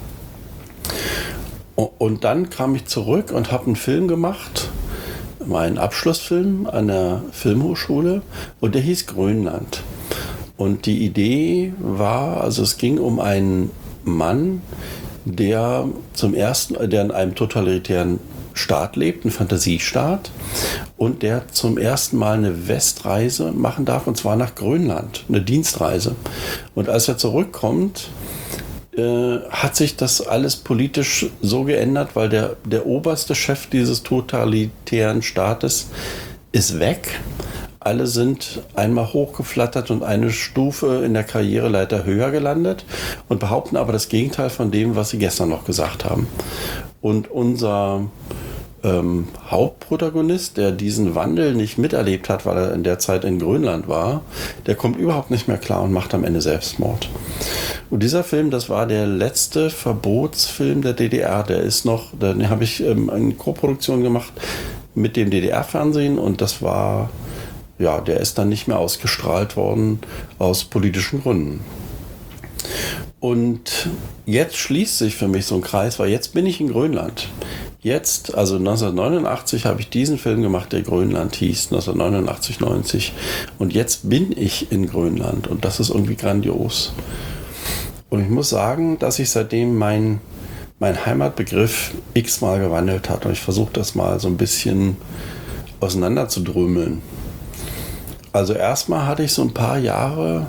Und dann kam ich zurück und habe einen Film gemacht, meinen Abschlussfilm an der Filmhochschule, und der hieß Grönland. Und die Idee war, also es ging um einen Mann, der in einem totalitären Staat lebt, ein Fantasiestaat, und der zum ersten Mal eine Westreise machen darf, und zwar nach Grönland, eine Dienstreise. Und als er zurückkommt, hat sich das alles politisch so geändert, weil der oberste Chef dieses totalitären Staates ist weg. Alle sind einmal hochgeflattert und eine Stufe in der Karriereleiter höher gelandet und behaupten aber das Gegenteil von dem, was sie gestern noch gesagt haben. Und unser Hauptprotagonist, der diesen Wandel nicht miterlebt hat, weil er in der Zeit in Grönland war, der kommt überhaupt nicht mehr klar und macht am Ende Selbstmord. Und dieser Film, das war der letzte Verbotsfilm der DDR. Den habe ich eine Koproduktion gemacht mit dem DDR-Fernsehen, und das war, ja, der ist dann nicht mehr ausgestrahlt worden aus politischen Gründen. Und jetzt schließt sich für mich so ein Kreis, weil jetzt bin ich in Grönland. Jetzt, also 1989, habe ich diesen Film gemacht, der Grönland hieß, 1989, 90. Und jetzt bin ich in Grönland, und das ist irgendwie grandios. Und ich muss sagen, dass sich seitdem mein Heimatbegriff x-mal gewandelt hat. Und ich versuche das mal so ein bisschen auseinanderzudrömeln. Also erstmal hatte ich so ein paar Jahre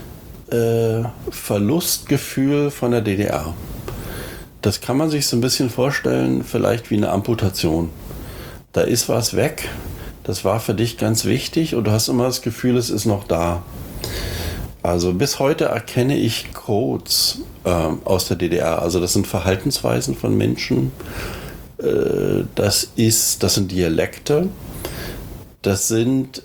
Verlustgefühl von der DDR. Das kann man sich so ein bisschen vorstellen, vielleicht wie eine Amputation. Da ist was weg, das war für dich ganz wichtig, und du hast immer das Gefühl, es ist noch da. Also bis heute erkenne ich Codes aus der DDR. Also das sind Verhaltensweisen von Menschen, das sind Dialekte, das sind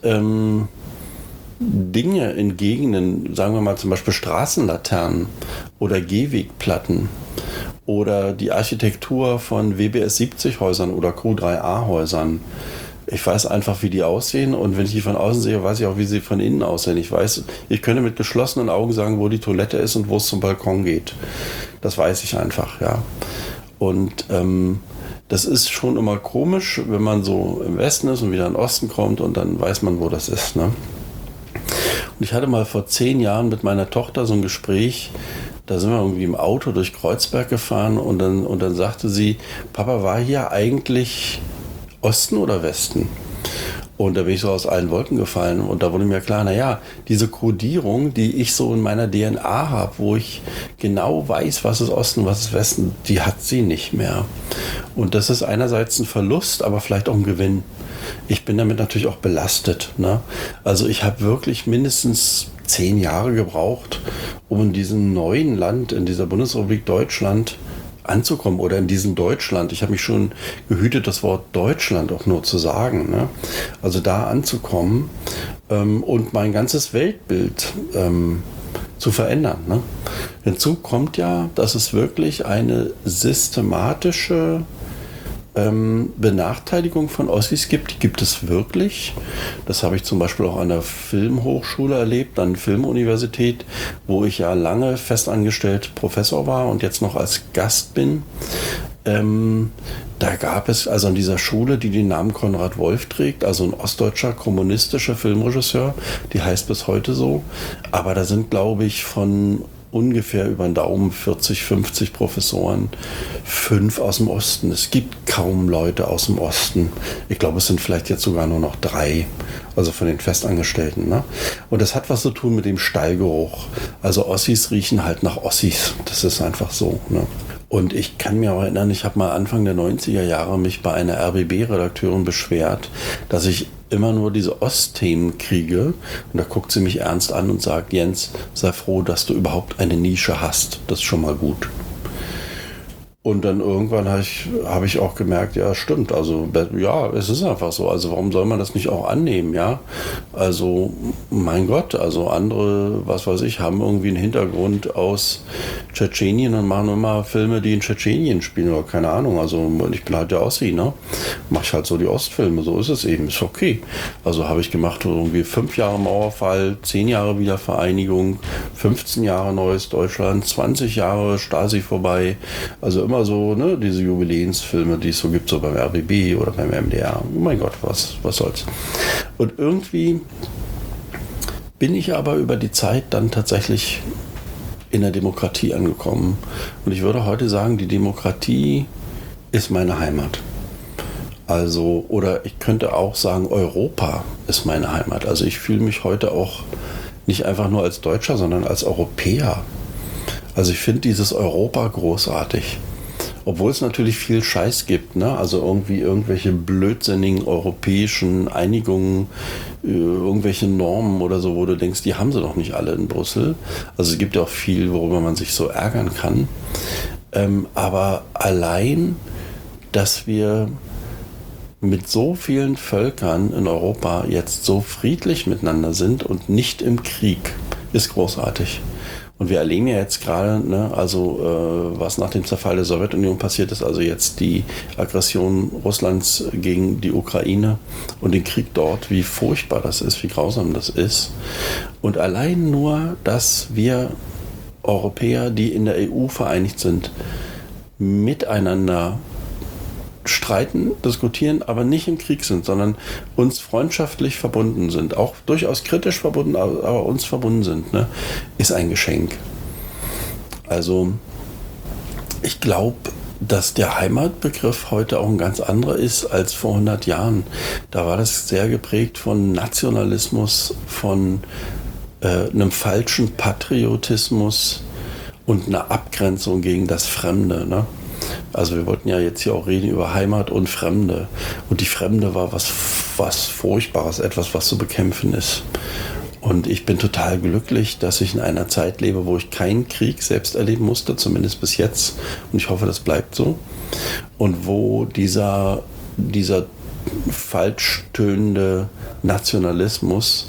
Dinge in Gegenden, sagen wir mal zum Beispiel Straßenlaternen oder Gehwegplatten oder die Architektur von WBS 70 Häusern oder Q3A Häusern. Ich weiß einfach, wie die aussehen, und wenn ich die von außen sehe, weiß ich auch, wie sie von innen aussehen. Ich könnte mit geschlossenen Augen sagen, wo die Toilette ist und wo es zum Balkon geht. Das weiß ich einfach, ja. Und das ist schon immer komisch, wenn man so im Westen ist und wieder in den Osten kommt, und dann weiß man, wo das ist, ne? Und ich hatte mal vor 10 Jahren mit meiner Tochter so ein Gespräch. Da sind wir irgendwie im Auto durch Kreuzberg gefahren, und dann sagte sie, Papa, war hier eigentlich Osten oder Westen? Und da bin ich so aus allen Wolken gefallen, und da wurde mir klar, naja, diese Kodierung, die ich so in meiner DNA habe, wo ich genau weiß, was ist Osten, was ist Westen, die hat sie nicht mehr. Und das ist einerseits ein Verlust, aber vielleicht auch ein Gewinn. Ich bin damit natürlich auch belastet, ne? Also ich habe wirklich mindestens 10 Jahre gebraucht, um in diesem neuen Land, in dieser Bundesrepublik Deutschland, anzukommen oder in diesem Deutschland. Ich habe mich schon gehütet, das Wort Deutschland auch nur zu sagen. Ne? Also da anzukommen und mein ganzes Weltbild zu verändern. Ne? Hinzu kommt ja, dass es wirklich eine systematische Benachteiligung von Ossis gibt. Die gibt es wirklich. Das habe ich zum Beispiel auch an der Filmhochschule erlebt, an der Filmuniversität, wo ich ja lange festangestellt Professor war und jetzt noch als Gast bin. Da gab es also an dieser Schule, die den Namen Konrad Wolf trägt, also ein ostdeutscher kommunistischer Filmregisseur, die heißt bis heute so. Aber da sind, glaube ich, von ungefähr über den Daumen 40, 50 Professoren, 5 aus dem Osten. Es gibt kaum Leute aus dem Osten. Ich glaube, es sind vielleicht jetzt sogar nur noch 3, also von den Festangestellten. Ne? Und das hat was zu tun mit dem Stallgeruch. Also Ossis riechen halt nach Ossis. Das ist einfach so. Ne? Und ich kann mir auch erinnern, ich habe mal Anfang der 90er Jahre mich bei einer RBB-Redakteurin beschwert, dass ich immer nur diese Ostthemen kriege. Und da guckt sie mich ernst an und sagt, Jens, sei froh, dass du überhaupt eine Nische hast. Das ist schon mal gut. Und dann irgendwann habe ich auch gemerkt, ja, stimmt, also ja, es ist einfach so. Also warum soll man das nicht auch annehmen, ja? Also mein Gott, also andere, was weiß ich, haben irgendwie einen Hintergrund aus Tschetschenien und machen immer Filme, die in Tschetschenien spielen oder keine Ahnung. Also ich bin halt der Ossi, ne? Mach ich halt so die Ostfilme, so ist es eben, ist okay. Also habe ich gemacht irgendwie 5 Jahre Mauerfall, 10 Jahre Wiedervereinigung, 15 Jahre Neues Deutschland, 20 Jahre Stasi vorbei, also immer so, ne, diese Jubiläumsfilme, die es so gibt, so beim RBB oder beim MDR. Oh mein Gott, was soll's. Und irgendwie bin ich aber über die Zeit dann tatsächlich in der Demokratie angekommen. Und ich würde heute sagen, die Demokratie ist meine Heimat. Also, oder ich könnte auch sagen, Europa ist meine Heimat. Also ich fühle mich heute auch nicht einfach nur als Deutscher, sondern als Europäer. Also ich finde dieses Europa großartig. Obwohl es natürlich viel Scheiß gibt, ne? Also irgendwie irgendwelche blödsinnigen europäischen Einigungen, irgendwelche Normen oder so, wo du denkst, die haben sie doch nicht alle in Brüssel. Also es gibt ja auch viel, worüber man sich so ärgern kann. Aber allein, dass wir mit so vielen Völkern in Europa jetzt so friedlich miteinander sind und nicht im Krieg, ist großartig. Und wir erleben ja jetzt gerade, ne, also was nach dem Zerfall der Sowjetunion passiert ist, also jetzt die Aggression Russlands gegen die Ukraine und den Krieg dort, wie furchtbar das ist, wie grausam das ist. Und allein nur, dass wir Europäer, die in der EU vereinigt sind, miteinander streiten, diskutieren, aber nicht im Krieg sind, sondern uns freundschaftlich verbunden sind, auch durchaus kritisch verbunden, aber uns verbunden sind, ne, ist ein Geschenk. Also ich glaube, dass der Heimatbegriff heute auch ein ganz anderer ist als vor 100 Jahren. Da war das sehr geprägt von Nationalismus, von einem falschen Patriotismus und einer Abgrenzung gegen das Fremde, ne? Also wir wollten ja jetzt hier auch reden über Heimat und Fremde. Und die Fremde war was Furchtbares, etwas, was zu bekämpfen ist. Und ich bin total glücklich, dass ich in einer Zeit lebe, wo ich keinen Krieg selbst erleben musste, zumindest bis jetzt. Und ich hoffe, das bleibt so. Und wo dieser falsch tönende Nationalismus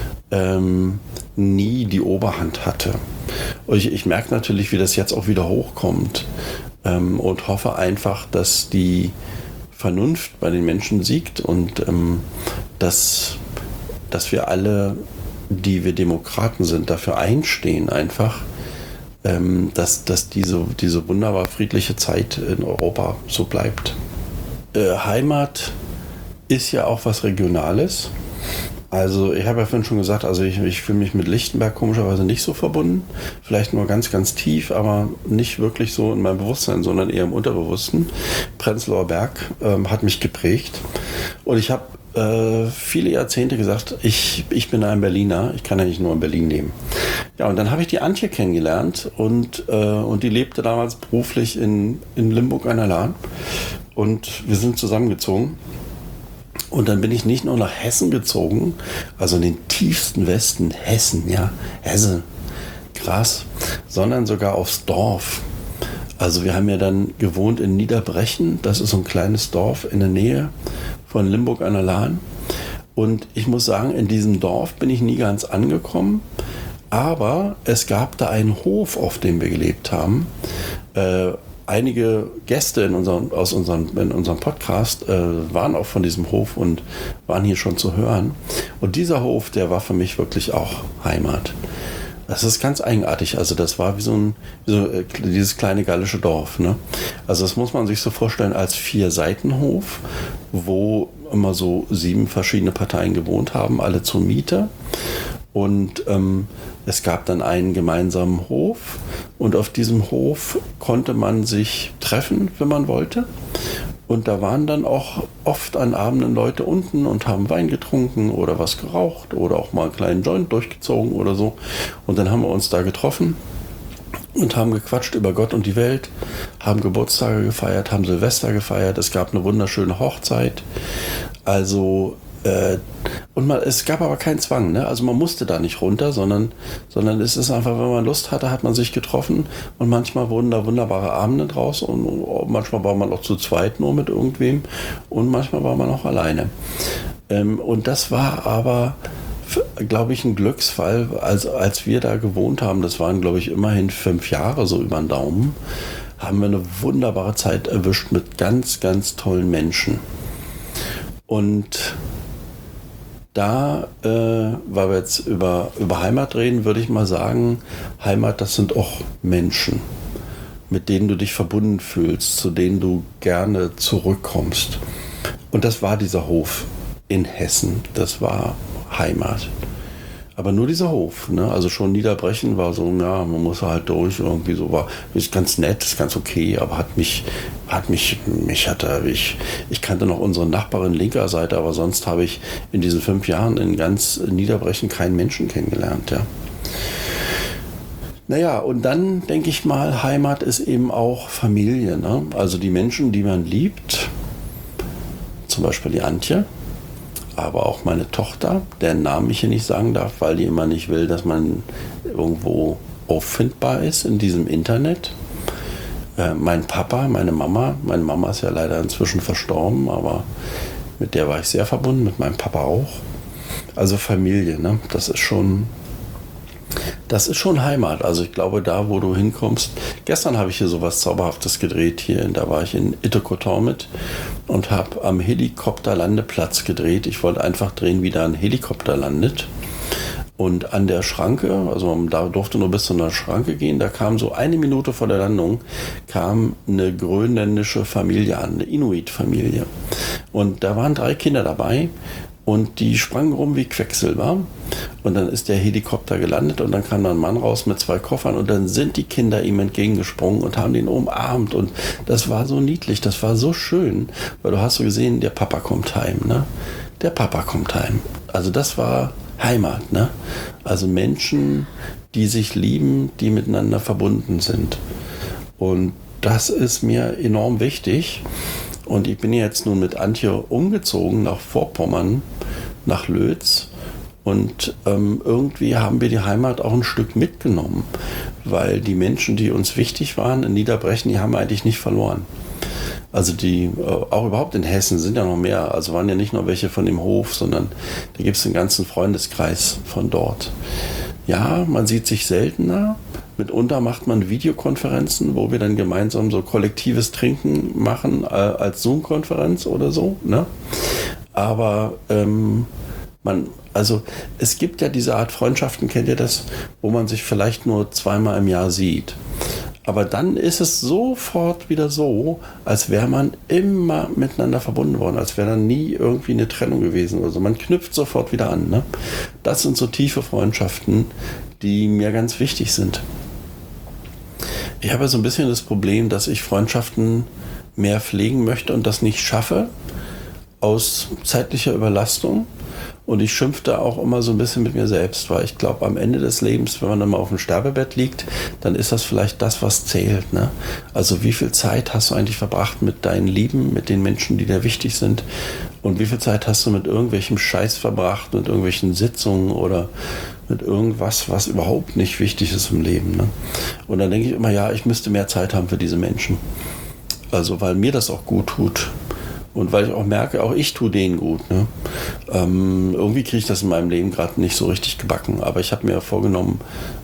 nie die Oberhand hatte. Und ich merke natürlich, wie das jetzt auch wieder hochkommt. Und hoffe einfach, dass die Vernunft bei den Menschen siegt und dass wir alle, die wir Demokraten sind, dafür einstehen einfach, dass diese wunderbar friedliche Zeit in Europa so bleibt. Heimat ist ja auch was Regionales. Also ich habe ja vorhin schon gesagt, also ich fühle mich mit Lichtenberg komischerweise nicht so verbunden. Vielleicht nur ganz, ganz tief, aber nicht wirklich so in meinem Bewusstsein, sondern eher im Unterbewussten. Prenzlauer Berg hat mich geprägt. Und ich habe viele Jahrzehnte gesagt, ich bin ein Berliner, ich kann ja nicht nur in Berlin leben. Ja, und dann habe ich die Antje kennengelernt und die lebte damals beruflich in Limburg an der Lahn. Und wir sind zusammengezogen. Und dann bin ich nicht nur nach Hessen gezogen, also in den tiefsten Westen Hessen, ja, Hesse, krass, sondern sogar aufs Dorf. Also wir haben ja dann gewohnt in Niederbrechen, das ist so ein kleines Dorf in der Nähe von Limburg an der Lahn. Und ich muss sagen, in diesem Dorf bin ich nie ganz angekommen, aber es gab da einen Hof, auf dem wir gelebt haben. Einige Gäste in unserem Podcast waren auch von diesem Hof und waren hier schon zu hören. Und dieser Hof, der war für mich wirklich auch Heimat. Das ist ganz eigenartig. Also das war wie dieses kleine gallische Dorf. Ne? Also das muss man sich so vorstellen als 4-Seitenhof, wo immer so 7 verschiedene Parteien gewohnt haben, alle zur Miete. Und es gab dann einen gemeinsamen Hof und auf diesem Hof konnte man sich treffen, wenn man wollte. Und da waren dann auch oft an Abenden Leute unten und haben Wein getrunken oder was geraucht oder auch mal einen kleinen Joint durchgezogen oder so. Und dann haben wir uns da getroffen und haben gequatscht über Gott und die Welt, haben Geburtstage gefeiert, haben Silvester gefeiert. Es gab eine wunderschöne Hochzeit. Also es gab aber keinen Zwang, ne? Also man musste da nicht runter, sondern es ist einfach, wenn man Lust hatte, hat man sich getroffen und manchmal wurden da wunderbare Abende draus und manchmal war man auch zu zweit nur mit irgendwem und manchmal war man auch alleine. Und das war aber, glaube ich, ein Glücksfall, als wir da gewohnt haben, das waren, glaube ich, immerhin 5 Jahre so über den Daumen, haben wir eine wunderbare Zeit erwischt mit ganz, ganz tollen Menschen. Und da, weil wir jetzt über Heimat reden, würde ich mal sagen, Heimat, das sind auch Menschen, mit denen du dich verbunden fühlst, zu denen du gerne zurückkommst. Und das war dieser Hof in Hessen, das war Heimat. Aber nur dieser Hof, ne? Also schon Niederbrechen war so, ja, man muss halt durch, irgendwie so war, ist ganz nett, ist ganz okay, aber ich kannte noch unsere Nachbarin linker Seite, aber sonst habe ich in diesen 5 Jahren in ganz Niederbrechen keinen Menschen kennengelernt, ja. Naja, und dann denke ich mal, Heimat ist eben auch Familie, ne? Also die Menschen, die man liebt, zum Beispiel die Antje, aber auch meine Tochter, deren Namen ich hier nicht sagen darf, weil die immer nicht will, dass man irgendwo auffindbar ist in diesem Internet. Mein Papa, meine Mama ist ja leider inzwischen verstorben, aber mit der war ich sehr verbunden, mit meinem Papa auch. Also Familie, ne? Das ist schon Heimat. Also ich glaube, da, wo du hinkommst. Gestern habe ich hier sowas Zauberhaftes gedreht hier. Da war ich in Ittekotormit und habe am Helikopterlandeplatz gedreht. Ich wollte einfach drehen, wie da ein Helikopter landet. Und an der Schranke, also man da durfte nur bis zu einer Schranke gehen, da kam so 1 Minute vor der Landung, kam eine grönländische Familie an, eine Inuit-Familie. Und da waren 3 Kinder dabei. Und die sprangen rum wie Quecksilber. Und dann ist der Helikopter gelandet und dann kam da ein Mann raus mit 2 Koffern und dann sind die Kinder ihm entgegengesprungen und haben ihn umarmt. Und das war so niedlich, das war so schön, weil du hast so gesehen, der Papa kommt heim, ne? Der Papa kommt heim. Also das war Heimat, ne? Also Menschen, die sich lieben, die miteinander verbunden sind. Und das ist mir enorm wichtig. Und ich bin jetzt nun mit Antje umgezogen nach Vorpommern, nach Lötz. Und irgendwie haben wir die Heimat auch ein Stück mitgenommen, weil die Menschen, die uns wichtig waren in Niederbrechen, die haben wir eigentlich nicht verloren. Also die, auch überhaupt in Hessen sind ja noch mehr, also waren ja nicht nur welche von dem Hof, sondern da gibt es einen ganzen Freundeskreis von dort. Ja, man sieht sich seltener. Mitunter macht man Videokonferenzen, wo wir dann gemeinsam so kollektives Trinken machen als Zoom-Konferenz oder so. Ne? Aber es gibt ja diese Art Freundschaften, kennt ihr das, wo man sich vielleicht nur 2-mal im Jahr sieht. Aber dann ist es sofort wieder so, als wäre man immer miteinander verbunden worden, als wäre dann nie irgendwie eine Trennung gewesen oder so. Man knüpft sofort wieder an. Ne? Das sind so tiefe Freundschaften, die mir ganz wichtig sind. Ich habe so ein bisschen das Problem, dass ich Freundschaften mehr pflegen möchte und das nicht schaffe, aus zeitlicher Überlastung. Und ich schimpfe da auch immer so ein bisschen mit mir selbst, weil ich glaube, am Ende des Lebens, wenn man dann mal auf dem Sterbebett liegt, dann ist das vielleicht das, was zählt. Ne? Also wie viel Zeit hast du eigentlich verbracht mit deinen Lieben, mit den Menschen, die dir wichtig sind? Und wie viel Zeit hast du mit irgendwelchem Scheiß verbracht, mit irgendwelchen Sitzungen oder mit irgendwas, was überhaupt nicht wichtig ist im Leben. Ne? Und dann denke ich immer, ja, ich müsste mehr Zeit haben für diese Menschen. Also weil mir das auch gut tut. Und weil ich auch merke, auch ich tue denen gut. Ne? Irgendwie kriege ich das in meinem Leben gerade nicht so richtig gebacken. Aber ich habe mir vorgenommen,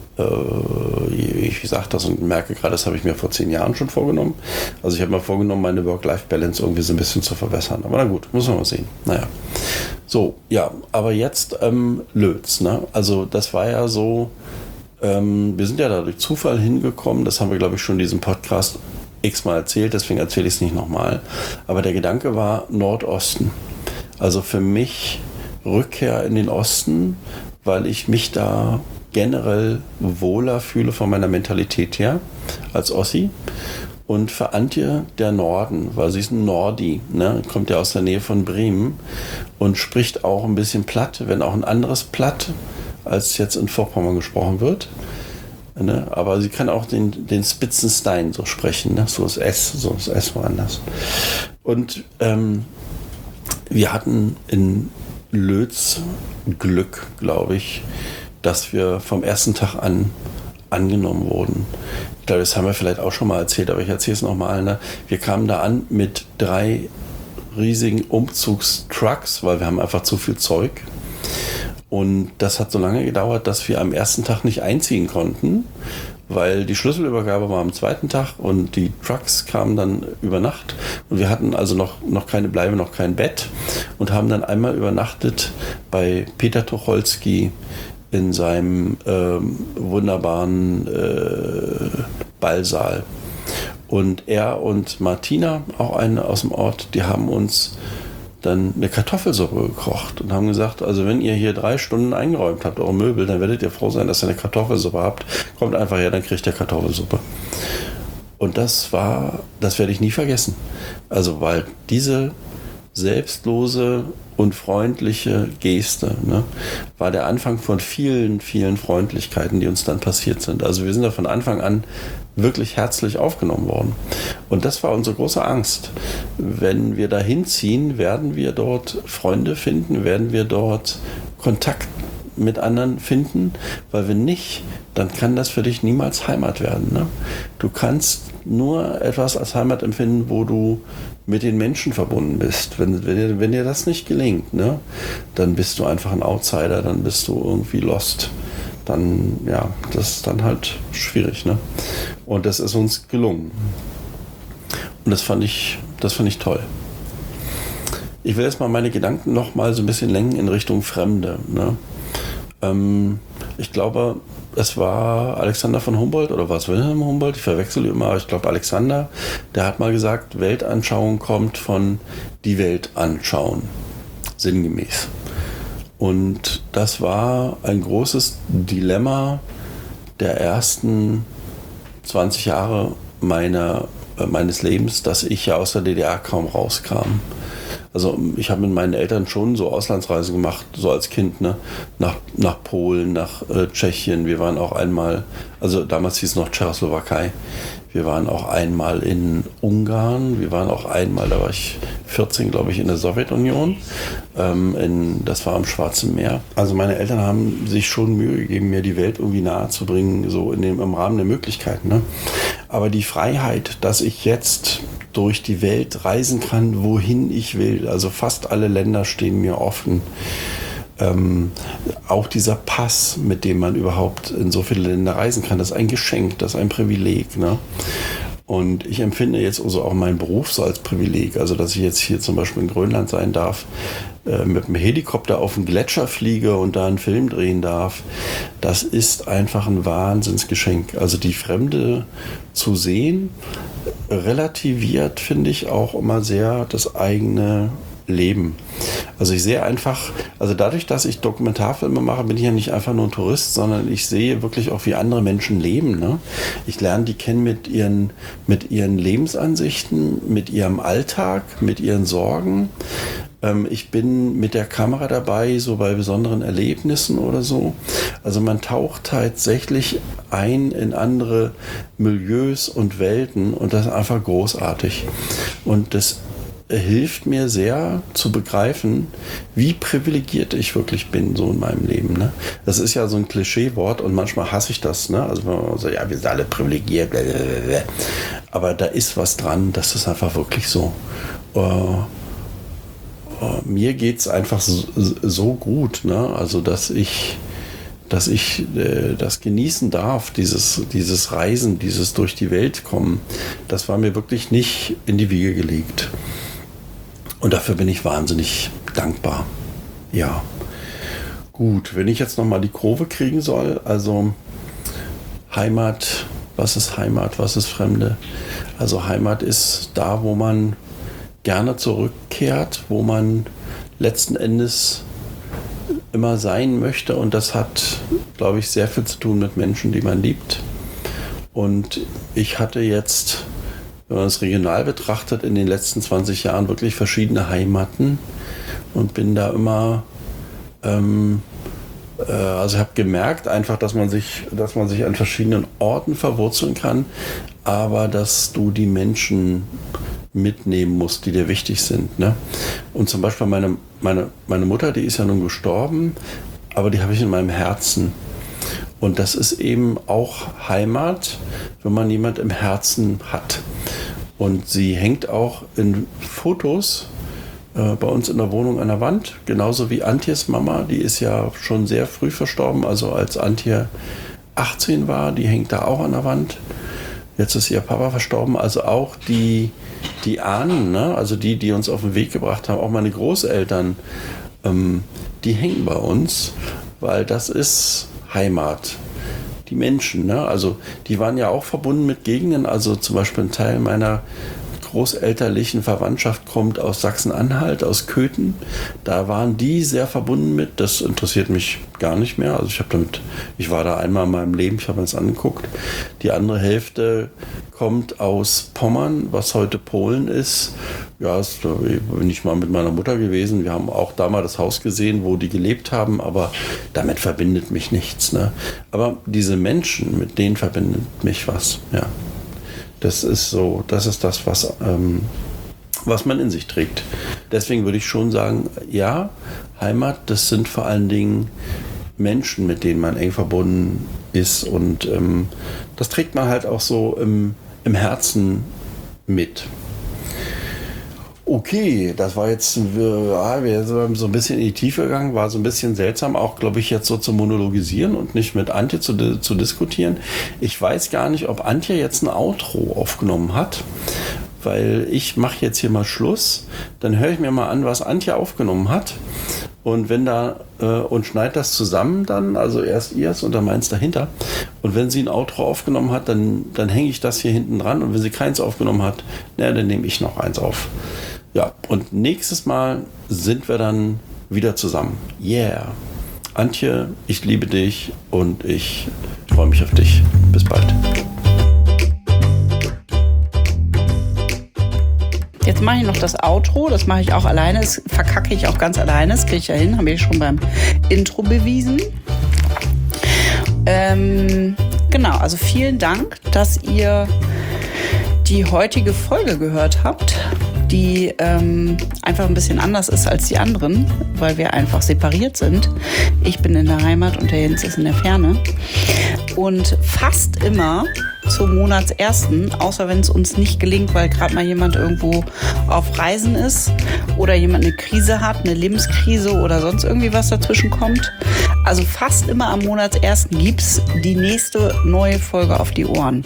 ich sage das und merke gerade, das habe ich mir vor 10 Jahren schon vorgenommen. Also ich habe mir vorgenommen, meine Work-Life-Balance irgendwie so ein bisschen zu verbessern. Aber na gut, muss man mal sehen. Naja. So, ja, aber jetzt Lötz. Ne? Also das war ja so, wir sind ja da durch Zufall hingekommen. Das haben wir, glaube ich, schon in diesem Podcast x-mal erzählt, deswegen erzähle ich es nicht nochmal. Aber der Gedanke war Nordosten. Also für mich Rückkehr in den Osten, weil ich mich da generell wohler fühle von meiner Mentalität her als Ossi. Und für Antje der Norden, weil sie ist ein Nordi, ne? Kommt ja aus der Nähe von Bremen und spricht auch ein bisschen Platt, wenn auch ein anderes Platt, als jetzt in Vorpommern gesprochen wird. Ne? Aber sie kann auch den Spitzenstein so sprechen, ne? So das S woanders. Und wir hatten in Lötz Glück, glaube ich, dass wir vom ersten Tag an angenommen wurden. Ich glaube, das haben wir vielleicht auch schon mal erzählt, aber ich erzähle es nochmal. Ne? Wir kamen da an mit 3 riesigen Umzugstrucks, weil wir haben einfach zu viel Zeug. Und das hat so lange gedauert, dass wir am ersten Tag nicht einziehen konnten, weil die Schlüsselübergabe war am zweiten Tag und die Trucks kamen dann über Nacht. Und wir hatten also noch keine Bleibe, noch kein Bett und haben dann einmal übernachtet bei Peter Tucholsky in seinem wunderbaren Ballsaal. Und er und Martina, auch eine aus dem Ort, die haben uns dann eine Kartoffelsuppe gekocht und haben gesagt, also wenn ihr hier 3 Stunden eingeräumt habt, eure Möbel, dann werdet ihr froh sein, dass ihr eine Kartoffelsuppe habt. Kommt einfach her, dann kriegt ihr Kartoffelsuppe. Und das werde ich nie vergessen. Also weil diese selbstlose und freundliche Geste, ne, war der Anfang von vielen, vielen Freundlichkeiten, die uns dann passiert sind. Also wir sind da von Anfang an wirklich herzlich aufgenommen worden. Und das war unsere große Angst. Wenn wir da hinziehen, werden wir dort Freunde finden, werden wir dort Kontakt mit anderen finden, weil wenn nicht, dann kann das für dich niemals Heimat werden. Ne? Du kannst nur etwas als Heimat empfinden, wo du mit den Menschen verbunden bist. Wenn dir das nicht gelingt, ne, dann bist du einfach ein Outsider, dann bist du irgendwie lost. Dann, ja, das ist dann halt schwierig. Ne? Und das ist uns gelungen. Und das fand ich toll. Ich will jetzt mal meine Gedanken noch mal so ein bisschen lenken in Richtung Fremde. Ne? Ich glaube, es war Alexander von Humboldt oder war es Wilhelm Humboldt? Ich verwechsel immer, aber ich glaube Alexander, der hat mal gesagt, Weltanschauung kommt von die Welt anschauen. Sinngemäß. Und das war ein großes Dilemma der ersten 20 Jahre meines Lebens, dass ich ja aus der DDR kaum rauskam. Also ich habe mit meinen Eltern schon so Auslandsreisen gemacht, so als Kind, ne? Nach Polen, nach Tschechien. Wir waren auch einmal, also damals hieß es noch Tschechoslowakei. Wir waren auch einmal in Ungarn. Wir waren auch einmal, da war ich 14, glaube ich, in der Sowjetunion. Das war am Schwarzen Meer. Also meine Eltern haben sich schon Mühe gegeben, mir die Welt irgendwie nahe zu bringen, so im Rahmen der Möglichkeiten. Ne? Aber die Freiheit, dass ich jetzt durch die Welt reisen kann, wohin ich will. Also fast alle Länder stehen mir offen. Auch dieser Pass, mit dem man überhaupt in so viele Länder reisen kann, das ist ein Geschenk, das ist ein Privileg. Ne? Und ich empfinde jetzt also auch meinen Beruf so als Privileg. Also dass ich jetzt hier zum Beispiel in Grönland sein darf, mit dem Helikopter auf den Gletscher fliege und da einen Film drehen darf, das ist einfach ein Wahnsinnsgeschenk. Also die Fremde zu sehen, relativiert, finde ich, auch immer sehr das eigene Leben. Also ich sehe einfach, also dadurch, dass ich Dokumentarfilme mache, bin ich ja nicht einfach nur ein Tourist, sondern ich sehe wirklich auch, wie andere Menschen leben. Ne? Ich lerne die kennen mit ihren Lebensansichten, mit ihrem Alltag, mit ihren Sorgen. Ich bin mit der Kamera dabei, so bei besonderen Erlebnissen oder so. Also man taucht tatsächlich ein in andere Milieus und Welten und das ist einfach großartig. Und das hilft mir sehr zu begreifen, wie privilegiert ich wirklich bin, so in meinem Leben. Ne? Das ist ja so ein Klischeewort und manchmal hasse ich das. Ne? Also wenn man so, ja, wir sind alle privilegiert, blablabla. Aber da ist was dran, das ist einfach wirklich so. Mir geht es einfach so gut, ne? Also dass ich das genießen darf, dieses Reisen, dieses durch die Welt kommen. Das war mir wirklich nicht in die Wiege gelegt. Und dafür bin ich wahnsinnig dankbar. Ja, gut, wenn ich jetzt nochmal die Kurve kriegen soll, also Heimat, was ist Heimat, was ist Fremde? Also Heimat ist da, wo man gerne zurückkehrt, wo man letzten Endes immer sein möchte, und das hat, glaube ich, sehr viel zu tun mit Menschen, die man liebt. Und ich hatte jetzt, wenn man es regional betrachtet, in den letzten 20 Jahren wirklich verschiedene Heimaten und bin da immer, also ich habe gemerkt einfach, dass man sich an verschiedenen Orten verwurzeln kann, aber dass du die Menschen mitnehmen musst, die dir wichtig sind. Ne? Und zum Beispiel meine Mutter, die ist ja nun gestorben, aber die habe ich in meinem Herzen. Und das ist eben auch Heimat, wenn man jemand im Herzen hat. Und sie hängt auch in Fotos bei uns in der Wohnung an der Wand, genauso wie Antjes Mama, die ist ja schon sehr früh verstorben, also als Antje 18 war, die hängt da auch an der Wand. Jetzt ist ihr Papa verstorben, also auch die Ahnen, ne? Also die uns auf den Weg gebracht haben, auch meine Großeltern, die hängen bei uns, weil das ist Heimat. Die Menschen, ne? Also die waren ja auch verbunden mit Gegenden, also zum Beispiel ein Teil meiner großelterlichen Verwandtschaft kommt aus Sachsen-Anhalt, aus Köthen. Da waren die sehr verbunden mit. Das interessiert mich gar nicht mehr. Also ich war da einmal in meinem Leben, ich habe mir das angeguckt. Die andere Hälfte kommt aus Pommern, was heute Polen ist. Ja, da bin ich mal mit meiner Mutter gewesen. Wir haben auch da mal das Haus gesehen, wo die gelebt haben, aber damit verbindet mich nichts. Ne? Aber diese Menschen, mit denen verbindet mich was, ja. Das ist das, was man in sich trägt. Deswegen würde ich schon sagen, ja, Heimat, das sind vor allen Dingen Menschen, mit denen man eng verbunden ist. Und das trägt man halt auch so im Herzen mit. Okay, das war jetzt, wir sind so ein bisschen in die Tiefe gegangen, war so ein bisschen seltsam, auch glaube ich jetzt so zu monologisieren und nicht mit Antje zu diskutieren. Ich weiß gar nicht, ob Antje jetzt ein Outro aufgenommen hat, weil ich mache jetzt hier mal Schluss, dann höre ich mir mal an, was Antje aufgenommen hat. Und wenn und schneid das zusammen dann, also erst ihrs und dann meins dahinter. Und wenn sie ein Outro aufgenommen hat, dann hänge ich das hier hinten dran. Und wenn sie keins aufgenommen hat, dann nehme ich noch eins auf. Ja, und nächstes Mal sind wir dann wieder zusammen. Yeah. Antje, ich liebe dich und ich freue mich auf dich. Bis bald. Jetzt mache ich noch das Outro, das mache ich auch alleine, das verkacke ich auch ganz alleine, das kriege ich ja hin, habe ich schon beim Intro bewiesen. Genau, also vielen Dank, dass ihr die heutige Folge gehört habt, die einfach ein bisschen anders ist als die anderen, weil wir einfach separiert sind. Ich bin in der Heimat und der Jens ist in der Ferne. Und fast immer zum Monatsersten, außer wenn es uns nicht gelingt, weil gerade mal jemand irgendwo auf Reisen ist oder jemand eine Krise hat, eine Lebenskrise oder sonst irgendwie was dazwischen kommt. Also fast immer am Monatsersten gibt es die nächste neue Folge auf die Ohren.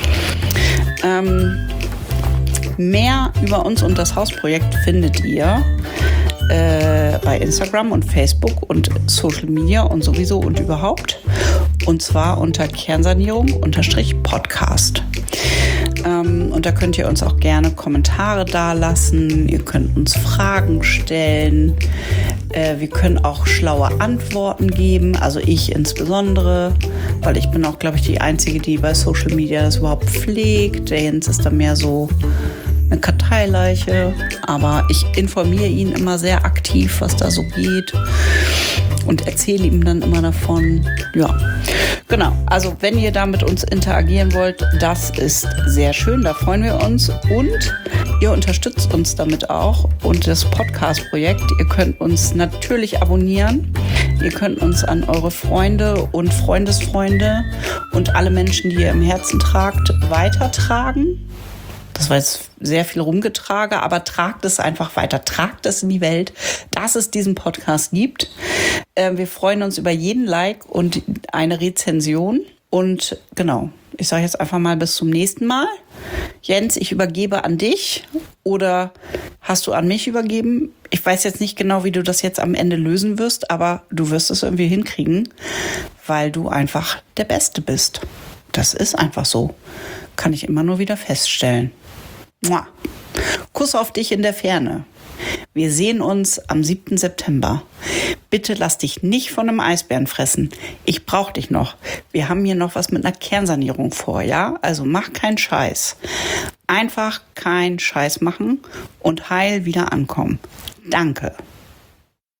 Mehr über uns und das Hausprojekt findet ihr bei Instagram und Facebook und Social Media und sowieso und überhaupt. Und zwar unter Kernsanierung_Podcast. Und da könnt ihr uns auch gerne Kommentare dalassen. Ihr könnt uns Fragen stellen. Wir können auch schlaue Antworten geben. Also ich insbesondere, weil ich bin auch, glaube ich, die Einzige, die bei Social Media das überhaupt pflegt. Der Jens ist da mehr so eine Karteileiche, aber ich informiere ihn immer sehr aktiv, was da so geht. und erzähle ihm dann immer davon. Ja, genau. Also wenn ihr da mit uns interagieren wollt, das ist sehr schön, da freuen wir uns. Und ihr unterstützt uns damit auch und das Podcast-Projekt. Ihr könnt uns natürlich abonnieren. Ihr könnt uns an eure Freunde und Freundesfreunde und alle Menschen, die ihr im Herzen tragt, weitertragen. Das war jetzt sehr viel rumgetragen, aber tragt es einfach weiter. Tragt es in die Welt, dass es diesen Podcast gibt. Wir freuen uns über jeden Like und eine Rezension. Und genau, ich sage jetzt einfach mal bis zum nächsten Mal. Jens, ich übergebe an dich oder hast du an mich übergeben? Ich weiß jetzt nicht genau, wie du das jetzt am Ende lösen wirst, aber du wirst es irgendwie hinkriegen, weil du einfach der Beste bist. Das ist einfach so. Kann ich immer nur wieder feststellen. Mua. Kuss auf dich in der Ferne. Wir sehen uns am 7. September. Bitte lass dich nicht von einem Eisbären fressen. Ich brauche dich noch. Wir haben hier noch was mit einer Kernsanierung vor, ja? Also mach keinen Scheiß. Einfach keinen Scheiß machen und heil wieder ankommen. Danke.